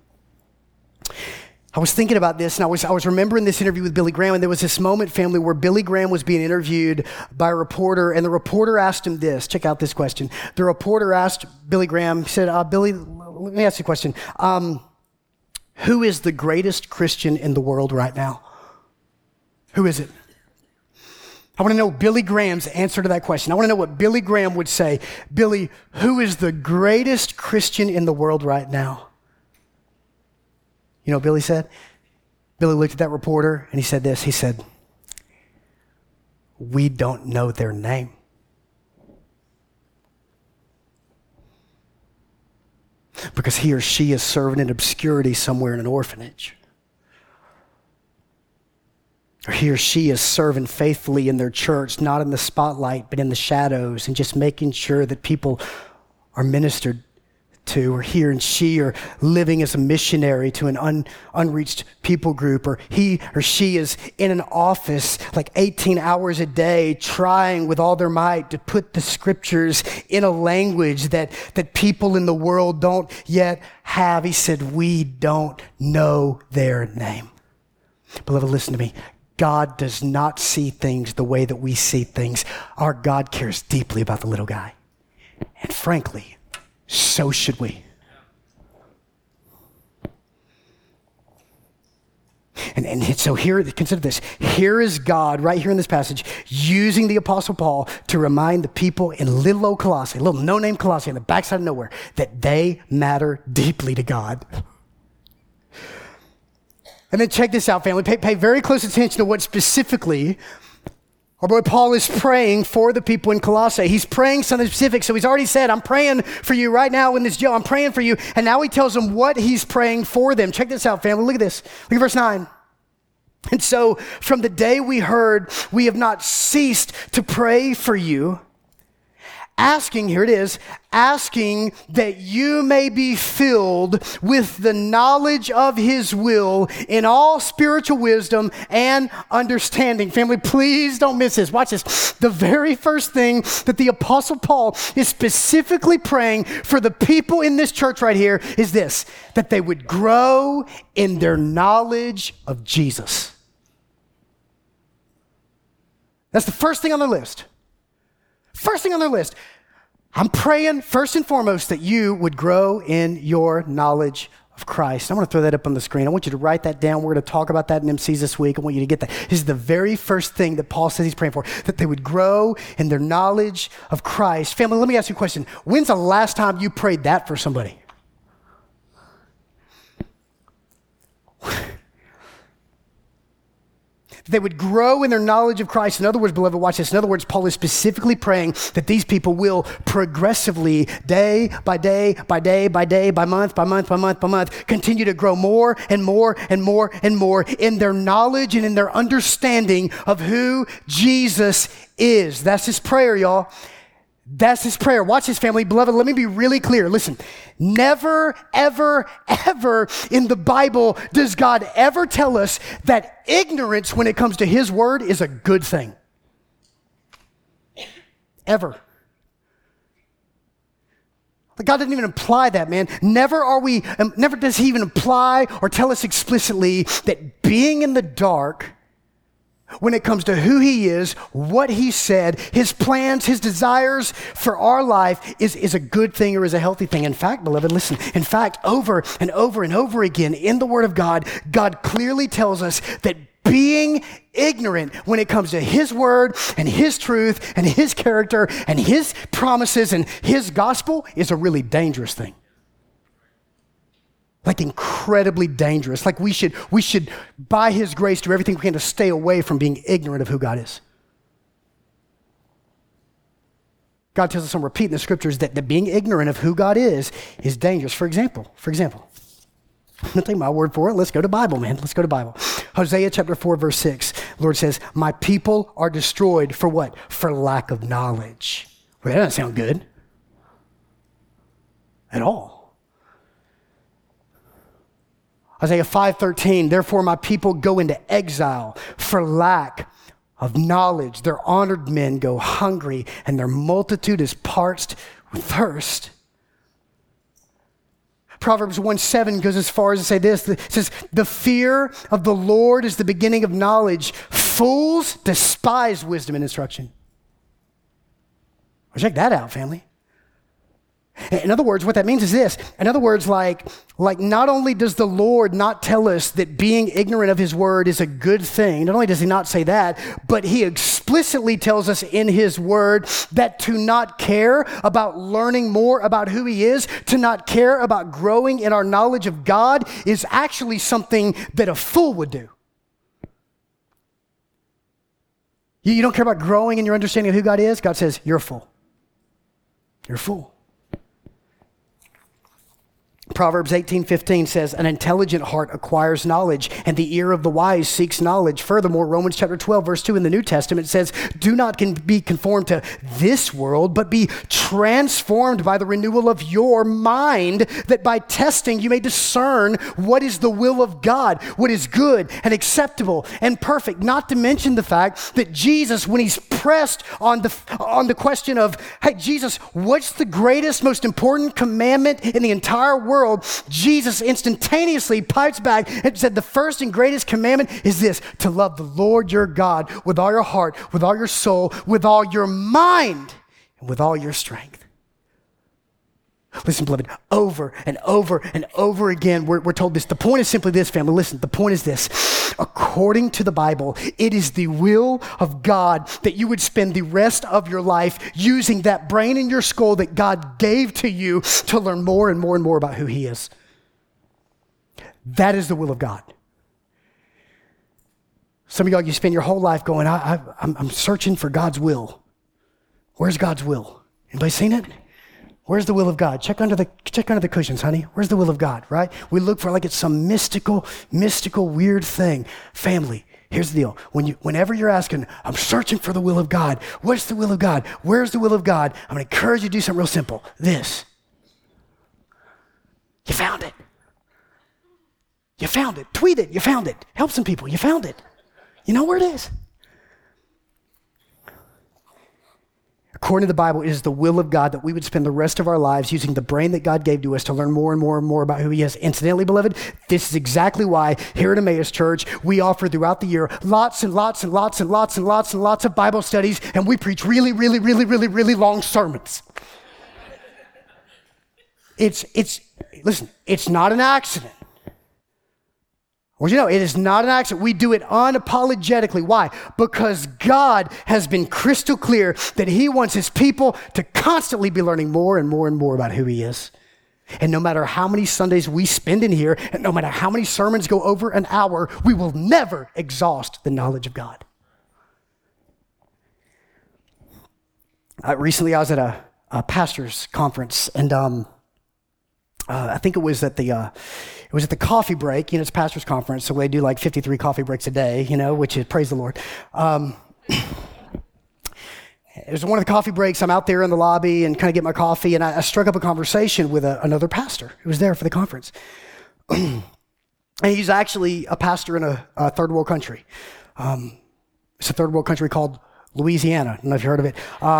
I was thinking about this, and I was remembering this interview with Billy Graham, and there was this moment, family, where Billy Graham was being interviewed by a reporter, and the reporter asked him this. Check out this question. The reporter asked Billy Graham, he said, Billy, let me ask you a question. Who is the greatest Christian in the world right now? Who is it? I want to know Billy Graham's answer to that question. I want to know what Billy Graham would say. Billy, who is the greatest Christian in the world right now? You know what Billy said? Billy looked at that reporter and he said this. He said, we don't know their name. Because he or she is serving in obscurity somewhere in an orphanage. Or he or she is serving faithfully in their church, not in the spotlight, but in the shadows, and just making sure that people are ministered to. Or he or she are living as a missionary to an unreached people group. Or he or she is in an office like 18 hours a day trying with all their might to put the scriptures in a language that people in the world don't yet have. He said, we don't know their name. Beloved, listen to me. God does not see things the way that we see things. Our God cares deeply about the little guy. And frankly, so should we. And so here, consider this. Here is God, right here in this passage, using the Apostle Paul to remind the people in little old Colossae, little no-name Colossae on the backside of nowhere, that they matter deeply to God. And then check this out, family. Pay very close attention to what specifically or what Paul is praying for the people in Colossae. He's praying something specific. So he's already said, I'm praying for you right now in this jail. I'm praying for you. And now he tells them what he's praying for them. Check this out, family. Look at this. Look at verse 9. And so from the day we heard, we have not ceased to pray for you, asking, here it is, asking that you may be filled with the knowledge of his will in all spiritual wisdom and understanding. Family, please don't miss this. Watch this. The very first thing that the Apostle Paul is specifically praying for the people in this church right here is this, that they would grow in their knowledge of Jesus. That's the first thing on the list. First thing on their list. I'm praying first and foremost that you would grow in your knowledge of Christ. I want to throw that up on the screen. I want you to write that down. We're going to talk about that in MCs this week. I want you to get that. This is the very first thing that Paul says he's praying for, that they would grow in their knowledge of Christ. Family, let me ask you a question. When's the last time you prayed that for somebody? They would grow in their knowledge of Christ. In other words, beloved, watch this. In other words, Paul is specifically praying that these people will progressively, day by day, by day by day, by month, by month, by month, by month, continue to grow more and more and more and more in their knowledge and in their understanding of who Jesus is. That's his prayer, y'all. That's his prayer. Watch this, family. Beloved, let me be really clear. Listen, never, ever, ever in the Bible does God ever tell us that ignorance when it comes to his word is a good thing. Ever. God didn't even imply that, man. Never does he even imply or tell us explicitly that being in the dark when it comes to who he is, what he said, his plans, his desires for our life is a good thing or is a healthy thing. In fact, beloved, listen, in fact, over and over and over again in the Word of God, God clearly tells us that being ignorant when it comes to his word and his truth and his character and his promises and his gospel is a really dangerous thing. Like incredibly dangerous. Like we should, by his grace, do everything we can to stay away from being ignorant of who God is. God tells us on repeat in the scriptures that being ignorant of who God is dangerous. For example, I'm going to take my word for it. Let's go to Bible, man. Let's go to Bible. Hosea chapter 4, verse 6. The Lord says, my people are destroyed for what? For lack of knowledge. Well, that doesn't sound good at all. Isaiah 5:13, therefore my people go into exile for lack of knowledge. Their honored men go hungry, and their multitude is parched with thirst. Proverbs 1:7 goes as far as to say this. It says, the fear of the Lord is the beginning of knowledge. Fools despise wisdom and instruction. Well, check that out, family. In other words, what that means is this. In other words, like not only does the Lord not tell us that being ignorant of his word is a good thing, not only does he not say that, but he explicitly tells us in his word that to not care about learning more about who he is, to not care about growing in our knowledge of God is actually something that a fool would do. You don't care about growing in your understanding of who God is? God says, you're a fool. You're a fool. Proverbs 18:15 says, an intelligent heart acquires knowledge, and the ear of the wise seeks knowledge. Furthermore, Romans chapter 12, verse 2 in the New Testament says, do not be conformed to this world, but be transformed by the renewal of your mind, that by testing you may discern what is the will of God, what is good and acceptable and perfect. Not to mention the fact that Jesus, when he's pressed on the question of, hey, Jesus, what's the greatest, most important commandment in the entire world? Jesus instantaneously pipes back and said, the first and greatest commandment is this, to love the Lord your God with all your heart, with all your soul, with all your mind, and with all your strength. Listen, beloved, over and over and over again, we're told this. The point is simply this, family. Listen, the point is this. According to the Bible, it is the will of God that you would spend the rest of your life using that brain in your skull that God gave to you to learn more and more and more about who he is. That is the will of God. Some of y'all, you spend your whole life going, I'm searching for God's will. Where's God's will? Anybody seen it? Where's the will of God? Check under the cushions, honey. Where's the will of God, right? We look for like it's some mystical, weird thing. Family, here's the deal. Whenever you're asking, I'm searching for the will of God. What's the will of God? Where's the will of God? I'm going to encourage you to do something real simple. This. You found it. You found it. Tweet it. You found it. Help some people. You found it. You know where it is. According to the Bible, it is the will of God that we would spend the rest of our lives using the brain that God gave to us to learn more and more and more about who he is. Incidentally, beloved, this is exactly why here at Emmaus Church, we offer throughout the year lots and lots and lots and lots and lots and lots of Bible studies, and we preach really long sermons. Listen, it's not an accident. Well, it is not an accident. We do it unapologetically. Why? Because God has been crystal clear that he wants his people to constantly be learning more and more and more about who he is. And no matter how many Sundays we spend in here, and no matter how many sermons go over an hour, we will never exhaust the knowledge of God. Recently, I was at a pastor's conference, and I think it was at the coffee break. It's a pastor's conference, so they do like 53 coffee breaks a day, which is, praise the Lord. It was one of the coffee breaks. I'm out there in the lobby and kind of get my coffee, and I struck up a conversation with another pastor who was there for the conference. And he's actually a pastor in a third world country. It's a third world country called Louisiana. I don't know if you heard of it.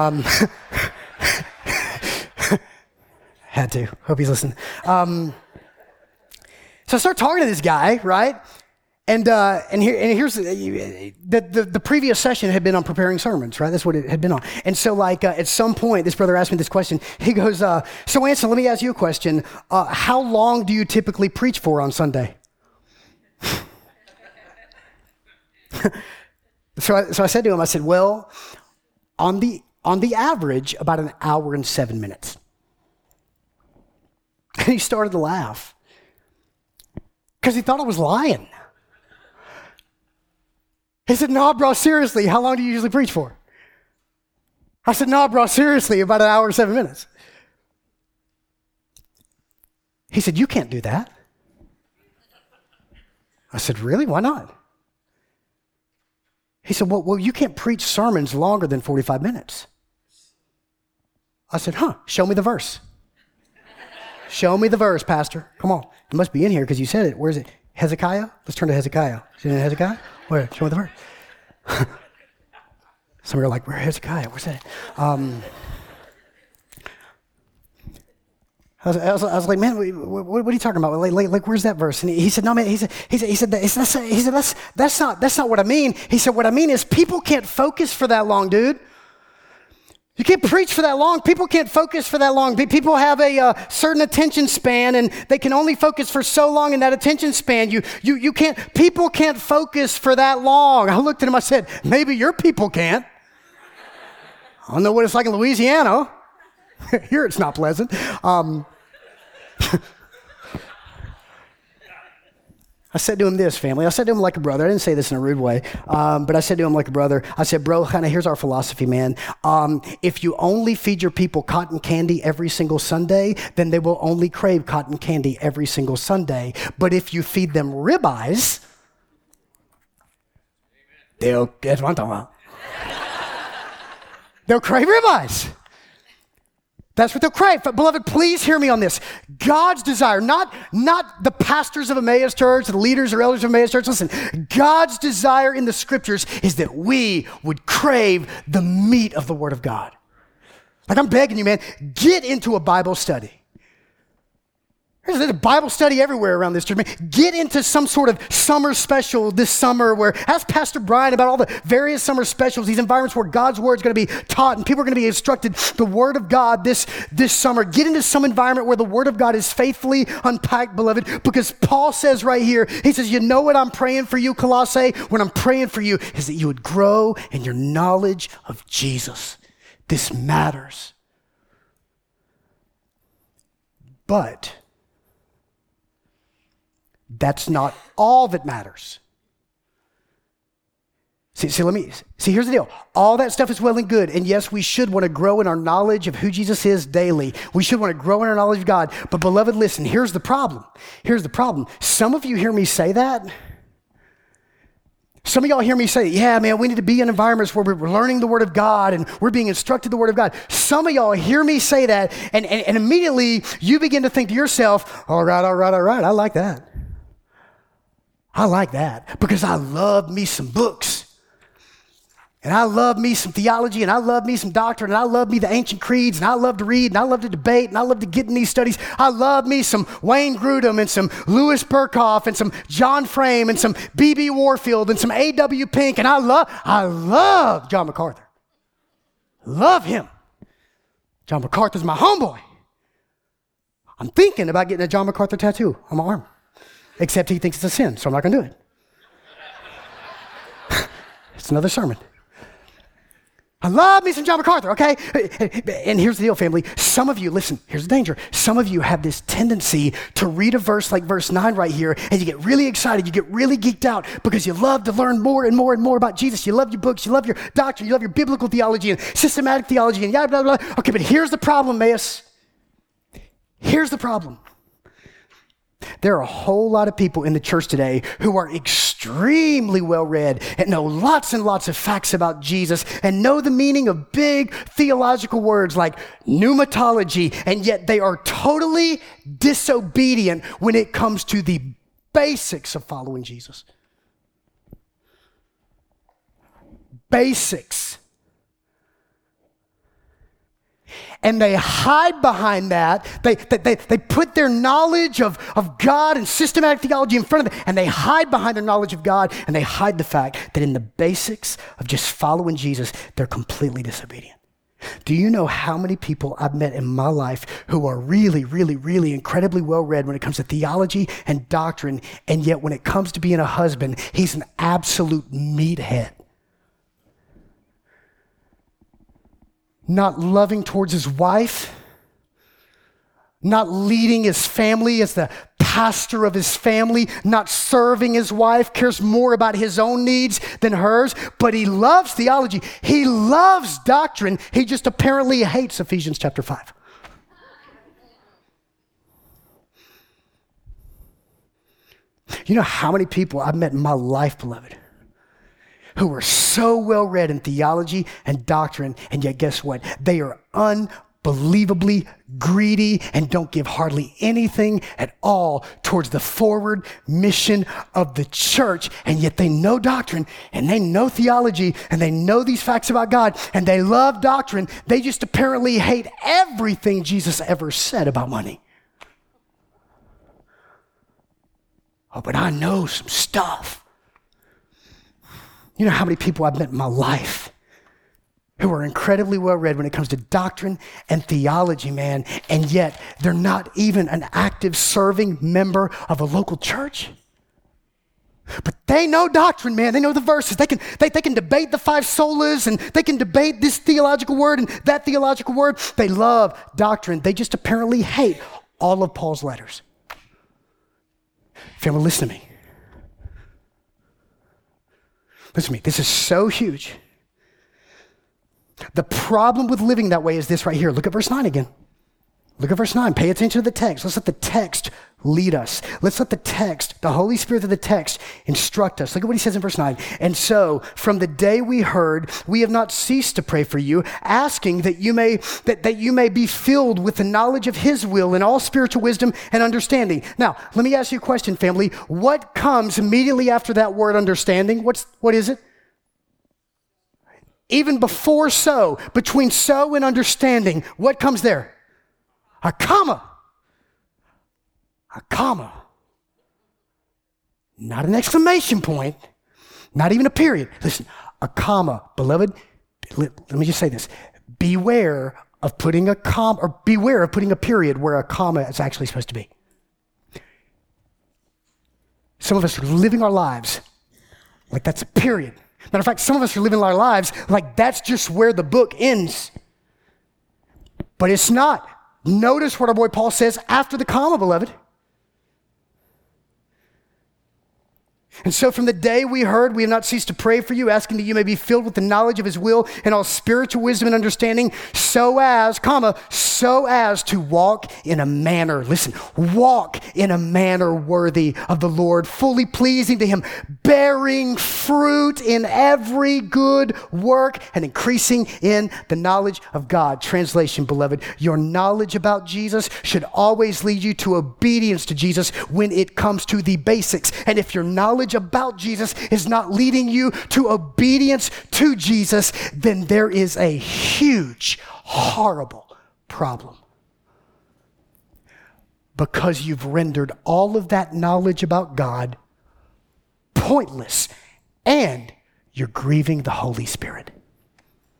Had to. Hope he's listening. So I start talking to this guy, right? And here's the previous session had been on preparing sermons, right? That's what it had been on. And so at some point, this brother asked me this question. He goes, so Anson, let me ask you a question. How long do you typically preach for on Sunday? So I said to him, I said, well, on the average, about an hour and 7 minutes. And he started to laugh because he thought I was lying. He said, no, bro, seriously, how long do you usually preach for? I said, no, bro, seriously, about an hour and 7 minutes. He said, you can't do that. I said, really? Why not? He said, well, you can't preach sermons longer than 45 minutes. I said, show me the verse. Show me the verse, Pastor. Come on. It must be in here because you said it. Where is it? Hezekiah? Let's turn to Hezekiah. Is it in Hezekiah? Where? Show me the verse. Some are like, where's Hezekiah? Where's that? I was like, man, what are you talking about? Like, where's that verse? And he said, no, man. He said, that's not what I mean. He said, what I mean is people can't focus for that long, dude. You can't preach for that long. People can't focus for that long. People have a certain attention span, and they can only focus for so long in that attention span. You can't. People can't focus for that long. I looked at him. I said, maybe your people can't. I don't know what it's like in Louisiana. Here it's not pleasant. I said to him this, family. I said to him like a brother. I didn't say this in a rude way, but I said to him like a brother. I said, bro, kind of here's our philosophy, man. If you only feed your people cotton candy every single Sunday, then they will only crave cotton candy every single Sunday. But if you feed them ribeyes, that's what I'm talking about. They'll crave ribeyes. That's what they'll crave. But beloved, please hear me on this. God's desire, not the pastors of Emmaus Church, the leaders or elders of Emmaus Church. Listen, God's desire in the scriptures is that we would crave the meat of the Word of God. Like, I'm begging you, man, get into a Bible study. There's a Bible study everywhere around this church. Man, get into some sort of summer special this summer where, ask Pastor Brian about all the various summer specials, these environments where God's Word is going to be taught and people are going to be instructed the Word of God this summer. Get into some environment where the Word of God is faithfully unpacked, beloved, because Paul says right here, he says, you know what I'm praying for you, Colossae? What I'm praying for you is that you would grow in your knowledge of Jesus. This matters. But that's not all that matters. See, here's the deal. All that stuff is well and good. And yes, we should want to grow in our knowledge of who Jesus is daily. We should want to grow in our knowledge of God. But beloved, listen, here's the problem. Some of you hear me say that. Some of y'all hear me say, yeah, man, we need to be in environments where we're learning the Word of God and we're being instructed the Word of God. Some of y'all hear me say that and immediately you begin to think to yourself, all right, I like that. I like that because I love me some books. And I love me some theology, and I love me some doctrine, and I love me the ancient creeds, and I love to read, and I love to debate, and I love to get in these studies. I love me some Wayne Grudem, and some Louis Burkhoff, and some John Frame, and some B.B. Warfield, and some A.W. Pink, and I love John MacArthur. Love him. John MacArthur's my homeboy. I'm thinking about getting a John MacArthur tattoo on my arm. Except he thinks it's a sin, so I'm not going to do it. It's another sermon. I love me some John MacArthur, okay? And here's the deal, family. Some of you, listen, here's the danger. Some of you have this tendency to read a verse like verse 9 right here, and you get really excited, you get really geeked out because you love to learn more and more and more about Jesus. You love your books, you love your doctrine, you love your biblical theology and systematic theology and yada, blah, blah. Okay, but here's the problem, Emmaus. Here's the problem. There are a whole lot of people in the church today who are extremely well-read and know lots and lots of facts about Jesus and know the meaning of big theological words like pneumatology, and yet they are totally disobedient when it comes to the basics of following Jesus. Basics. And they hide behind that. They put their knowledge of God and systematic theology in front of them, and they hide behind their knowledge of God, and they hide the fact that in the basics of just following Jesus, they're completely disobedient. Do you know how many people I've met in my life who are really, really, really incredibly well-read when it comes to theology and doctrine, and yet when it comes to being a husband, he's an absolute meathead. Not loving towards his wife, not leading his family as the pastor of his family, not serving his wife, cares more about his own needs than hers, but he loves theology. He loves doctrine. He just apparently hates Ephesians chapter 5. You know how many people I've met in my life, beloved, who are so well-read in theology and doctrine, and yet guess what? They are unbelievably greedy and don't give hardly anything at all towards the forward mission of the church, and yet they know doctrine, and they know theology, and they know these facts about God, and they love doctrine. They just apparently hate everything Jesus ever said about money. Oh, but I know some stuff. You know how many people I've met in my life who are incredibly well-read when it comes to doctrine and theology, man, and yet they're not even an active serving member of a local church? But they know doctrine, man. They know the verses. They can debate the 5 solas, and they can debate this theological word and that theological word. They love doctrine. They just apparently hate all of Paul's letters. Family, listen to me. Listen to me, this is so huge. The problem with living that way is this right here. Look at verse 9 again. Look at verse 9. Pay attention to the text. Let's let the text lead us. Let's let the text, the Holy Spirit of the text, instruct us. Look at what he says in verse 9. And so, from the day we heard, we have not ceased to pray for you, asking that you may be filled with the knowledge of his will in all spiritual wisdom and understanding. Now, let me ask you a question, family. What comes immediately after that word understanding? What is it? Even before so, between so and understanding, what comes there? A comma. A comma. Not an exclamation point, not even a period. Listen, a comma. Beloved, let me just say this. Beware of putting a comma, or beware of putting a period where a comma is actually supposed to be. Some of us are living our lives like that's a period. Matter of fact, some of us are living our lives like that's just where the book ends. But it's not. Notice what our boy Paul says after the comma, beloved. And so from the day we heard, we have not ceased to pray for you, asking that you may be filled with the knowledge of his will and all spiritual wisdom and understanding, so as to walk in a manner, listen, walk in a manner worthy of the Lord, fully pleasing to him, bearing fruit in every good work and increasing in the knowledge of God. Translation, beloved, your knowledge about Jesus should always lead you to obedience to Jesus when it comes to the basics. And if your knowledge about Jesus is not leading you to obedience to Jesus, then there is a huge, horrible problem. Because you've rendered all of that knowledge about God pointless, and you're grieving the Holy Spirit.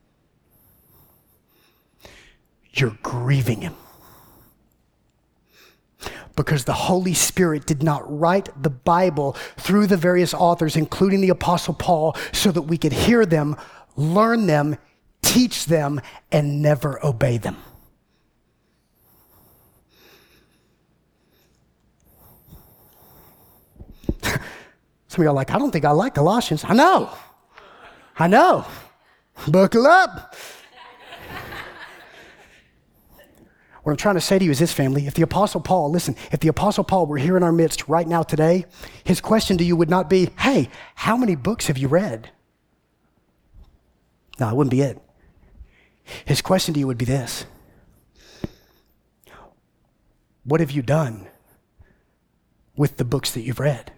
You're grieving him. because the Holy Spirit did not write the Bible through the various authors, including the Apostle Paul, so that we could hear them, learn them, teach them, and never obey them. Some of y'all are like, I don't think I like Colossians. I know. Buckle up. What I'm trying to say to you is this, family. If the Apostle Paul were here in our midst right now today, his question to you would not be, hey, how many books have you read? No, it wouldn't be it. His question to you would be this: what have you done with the books that you've read?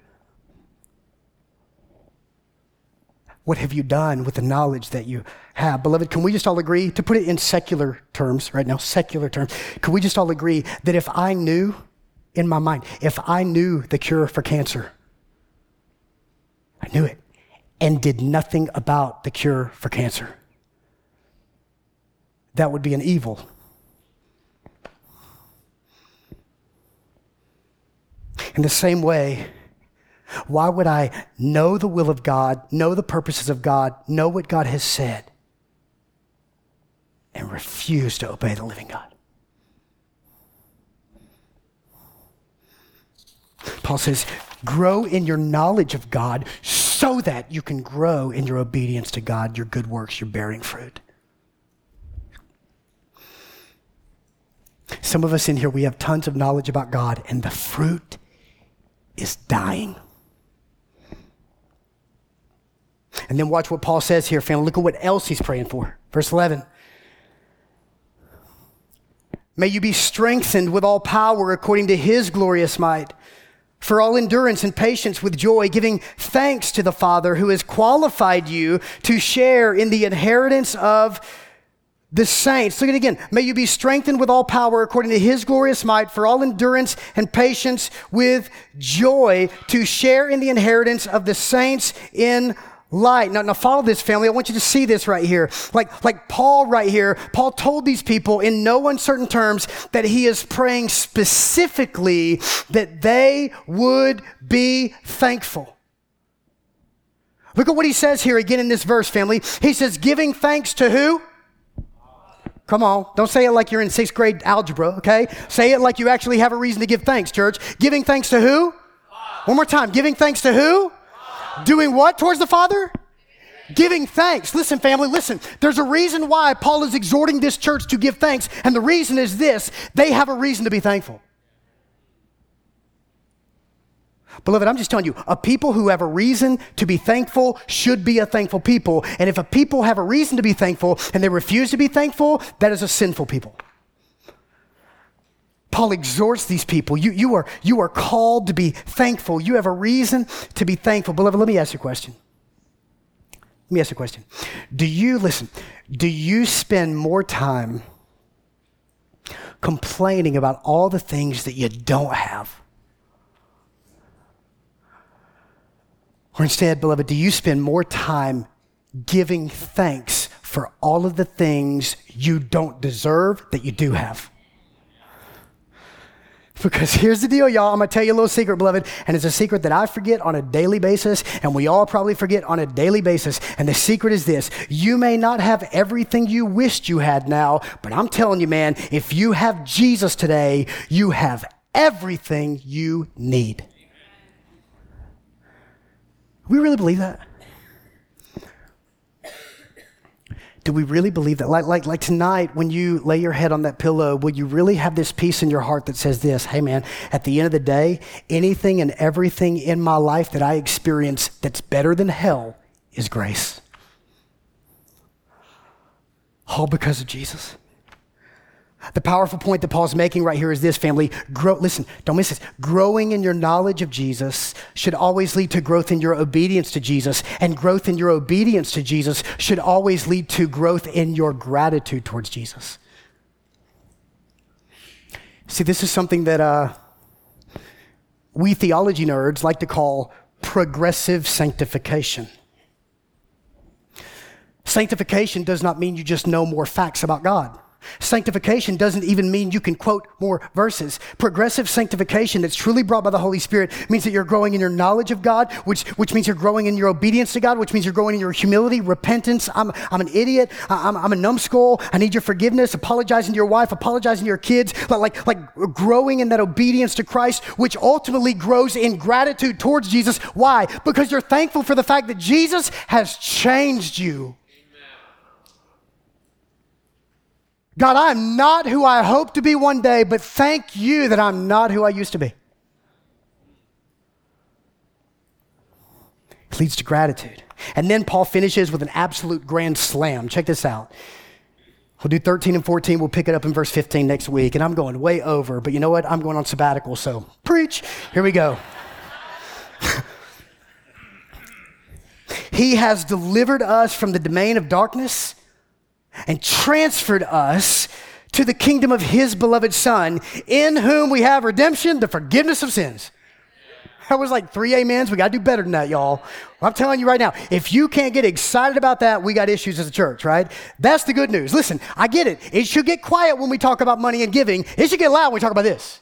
What have you done with the knowledge that you have? Beloved, can we just all agree, to put it in secular terms right now, can we just all agree that if I knew in my mind, if I knew the cure for cancer, I knew it, and did nothing about the cure for cancer, that would be an evil. In the same way, why would I know the will of God, know the purposes of God, know what God has said, and refuse to obey the living God? Paul says, grow in your knowledge of God so that you can grow in your obedience to God, your good works, your bearing fruit. Some of us in here, we have tons of knowledge about God, and the fruit is dying. And then watch what Paul says here, family. Look at what else he's praying for. Verse 11. May you be strengthened with all power according to his glorious might, for all endurance and patience with joy, giving thanks to the Father who has qualified you to share in the inheritance of the saints. Look at it again. May you be strengthened with all power according to his glorious might, for all endurance and patience with joy, to share in the inheritance of the saints in light. Now follow this, family. I want you to see this right here. Like Paul right here, Paul told these people in no uncertain terms that he is praying specifically that they would be thankful. Look at what he says here again in this verse, family. He says, giving thanks to who? Come on, don't say it like you're in 6th grade algebra, okay? Say it like you actually have a reason to give thanks, church. Giving thanks to who? One more time. Giving thanks to who? Doing what towards the Father? Giving thanks. Listen, family, listen. There's a reason why Paul is exhorting this church to give thanks, and the reason is this: they have a reason to be thankful. Beloved, I'm just telling you, a people who have a reason to be thankful should be a thankful people. And if a people have a reason to be thankful and they refuse to be thankful, that is a sinful people. Paul exhorts these people. You are called to be thankful. You have a reason to be thankful. Beloved, let me ask you a question. Do you spend more time complaining about all the things that you don't have? Or instead, beloved, do you spend more time giving thanks for all of the things you don't deserve that you do have? Because here's the deal, y'all. I'm going to tell you a little secret, beloved, and it's a secret that I forget on a daily basis, and we all probably forget on a daily basis. And the secret is this: you may not have everything you wished you had now, but I'm telling you, man, if you have Jesus today, you have everything you need. We really believe that? Do we really believe that? Like tonight, when you lay your head on that pillow, will you really have this peace in your heart that says this: hey man, at the end of the day, anything and everything in my life that I experience that's better than hell is grace. All because of Jesus. The powerful point that Paul's making right here is this, family. Listen, don't miss this. Growing in your knowledge of Jesus should always lead to growth in your obedience to Jesus, and growth in your obedience to Jesus should always lead to growth in your gratitude towards Jesus. See, this is something that we theology nerds like to call progressive sanctification. Sanctification does not mean you just know more facts about God. Sanctification doesn't even mean you can quote more verses. Progressive sanctification that's truly brought by the Holy Spirit means that you're growing in your knowledge of God, which means you're growing in your obedience to God, which means you're growing in your humility, repentance. I'm an idiot. I'm a numbskull. I need your forgiveness. Apologizing to your wife, apologizing to your kids, like growing in that obedience to Christ, which ultimately grows in gratitude towards Jesus. Why? Because you're thankful for the fact that Jesus has changed you. God, I'm not who I hope to be one day, but thank you that I'm not who I used to be. It leads to gratitude. And then Paul finishes with an absolute grand slam. Check this out. We'll do 13 and 14. We'll pick it up in verse 15 next week. And I'm going way over, but you know what? I'm going on sabbatical, so preach. Here we go. He has delivered us from the domain of darkness and transferred us to the kingdom of his beloved Son, in whom we have redemption, the forgiveness of sins. That was like 3 amens. We got to do better than that, y'all. Well, I'm telling you right now, if you can't get excited about that, we got issues as a church, right? That's the good news. Listen, I get it. It should get quiet when we talk about money and giving. It should get loud when we talk about this.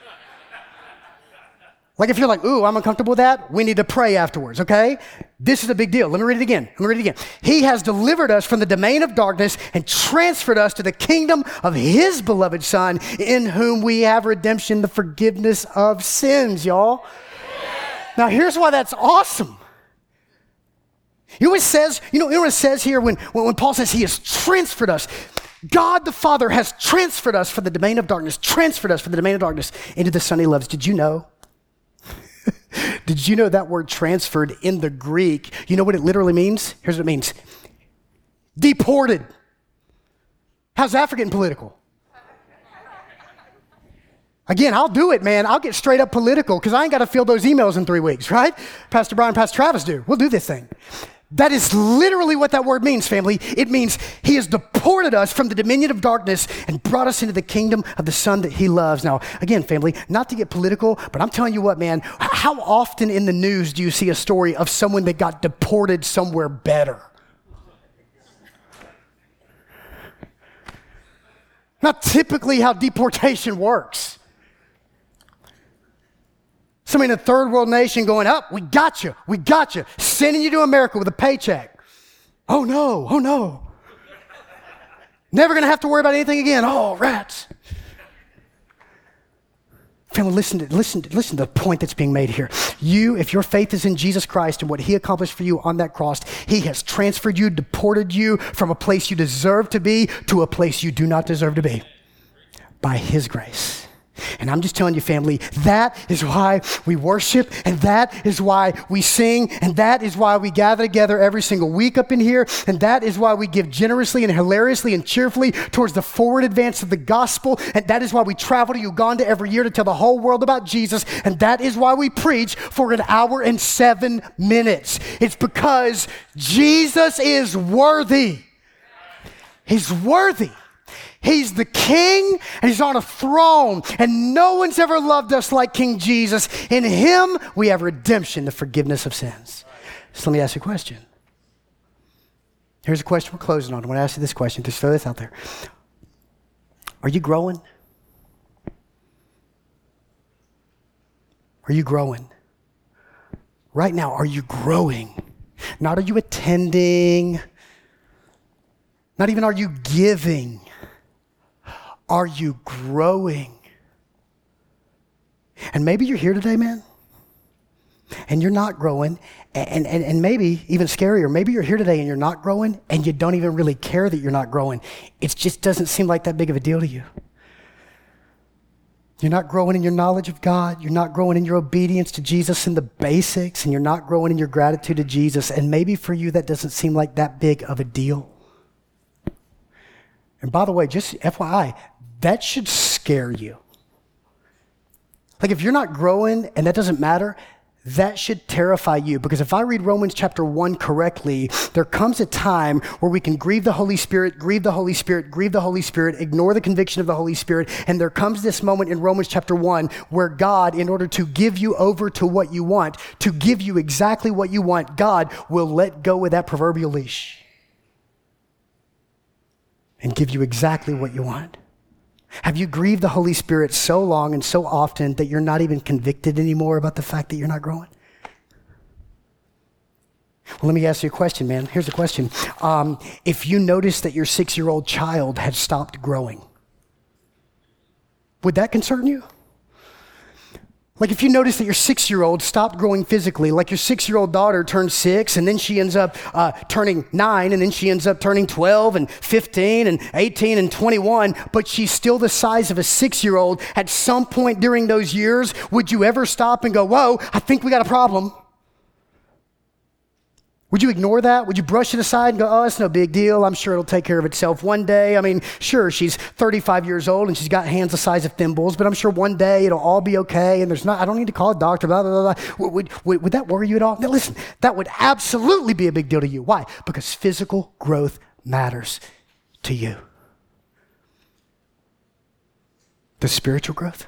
Like if you're like, ooh, I'm uncomfortable with that, we need to pray afterwards, okay? This is a big deal. Let me read it again. He has delivered us from the domain of darkness and transferred us to the kingdom of his beloved Son, in whom we have redemption, the forgiveness of sins, y'all. Now here's why that's awesome. You know what it says? You know what it says here when Paul says he has transferred us? God the Father has transferred us from the domain of darkness, into the Son he loves. Did you know? Did you know that word transferred in the Greek, you know what it literally means? Here's what it means. Deported. How's that for getting political? Again, I'll do it, man. I'll get straight up political because I ain't got to fill those emails in 3 weeks, right? Pastor Brian, Pastor Travis do. We'll do this thing. That is literally what that word means, family. It means he has deported us from the dominion of darkness and brought us into the kingdom of the Son that he loves. Now, again, family, not to get political, but I'm telling you what, man, how often in the news do you see a story of someone that got deported somewhere better? Not typically how deportation works. Somebody in a third world nation going, up, we got you, sending you to America with a paycheck. Oh no. Never gonna have to worry about anything again. Oh, rats. Family, listen to the point that's being made here. You, if your faith is in Jesus Christ and what he accomplished for you on that cross, he has transferred you, deported you from a place you deserve to be to a place you do not deserve to be by his grace. And I'm just telling you, family, that is why we worship, and that is why we sing, and that is why we gather together every single week up in here, and that is why we give generously and hilariously and cheerfully towards the forward advance of the gospel, and that is why we travel to Uganda every year to tell the whole world about Jesus, and that is why we preach for 1 hour and 7 minutes. It's because Jesus is worthy. He's worthy. He's the king, and he's on a throne, and no one's ever loved us like King Jesus. In him, we have redemption, the forgiveness of sins. So let me ask you a question. Here's a question we're closing on. I want to ask you this question. Just throw this out there. Are you growing? Are you growing? Right now, are you growing? Not are you attending? Not even are you giving? Are you growing? And maybe you're here today, man, and you're not growing, and maybe even scarier, maybe you're here today and you're not growing, and you don't even really care that you're not growing. It just doesn't seem like that big of a deal to you. You're not growing in your knowledge of God. You're not growing in your obedience to Jesus in the basics, and you're not growing in your gratitude to Jesus. And maybe for you, that doesn't seem like that big of a deal. And by the way, just FYI, that should scare you. Like if you're not growing and that doesn't matter, that should terrify you. Because if I read Romans chapter 1 correctly, there comes a time where we can grieve the Holy Spirit, ignore the conviction of the Holy Spirit. And there comes this moment in Romans chapter 1 where God, in order to give you over to what you want, to give you exactly what you want, God will let go of that proverbial leash. and give you exactly what you want? Have you grieved the Holy Spirit so long and so often that you're not even convicted anymore about the fact that you're not growing? Well, let me ask you a question, man. Here's the question. If you noticed that your 6-year-old child had stopped growing, would that concern you? Like if you notice that your 6-year-old stopped growing physically, like your 6-year-old daughter turned 6 and then she ends up turning 9 and then she ends up turning 12 and 15 and 18 and 21, but she's still the size of a 6-year-old. At some point during those years, would you ever stop and go, whoa, I think we got a problem? Would you ignore that? Would you brush it aside and go, oh, it's no big deal. I'm sure it'll take care of itself one day. I mean, sure, she's 35 years old and she's got hands the size of thimbles, but I'm sure one day it'll all be okay. And I don't need to call a doctor, blah, blah, blah. Would that worry you at all? Now listen, that would absolutely be a big deal to you. Why? Because physical growth matters to you. The spiritual growth?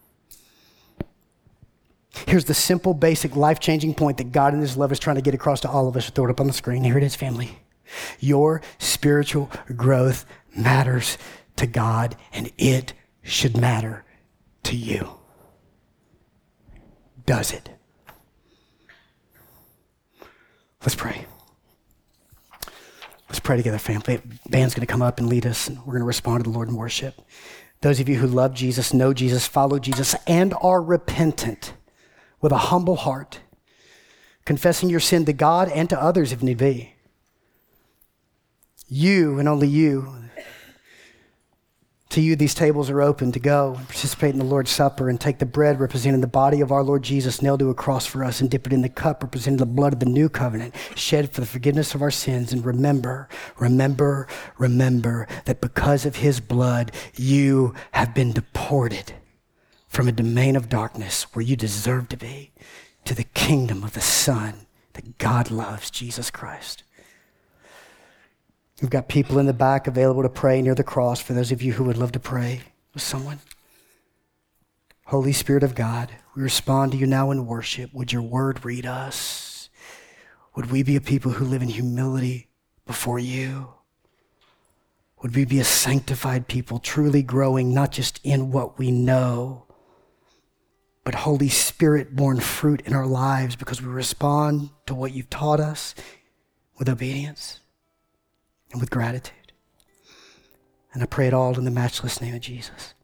Here's the simple, basic, life-changing point that God in His love is trying to get across to all of us. Throw it up on the screen. Here it is, family. Your spiritual growth matters to God, and it should matter to you. Does it? Let's pray. Let's pray together, family. Band's going to come up and lead us, and we're going to respond to the Lord in worship. Those of you who love Jesus, know Jesus, follow Jesus, and are repentant, with a humble heart, confessing your sin to God and to others if need be. You and only you, to you these tables are open to go and participate in the Lord's Supper and take the bread representing the body of our Lord Jesus nailed to a cross for us and dip it in the cup representing the blood of the new covenant shed for the forgiveness of our sins. And remember that because of His blood, you have been deported from a domain of darkness where you deserve to be, to the kingdom of the Son that God loves, Jesus Christ. We've got people in the back available to pray near the cross for those of you who would love to pray with someone. Holy Spirit of God, we respond to you now in worship. Would your word read us? Would we be a people who live in humility before you? Would we be a sanctified people, truly growing not just in what we know, but Holy Spirit-born fruit in our lives because we respond to what you've taught us with obedience and with gratitude. And I pray it all in the matchless name of Jesus.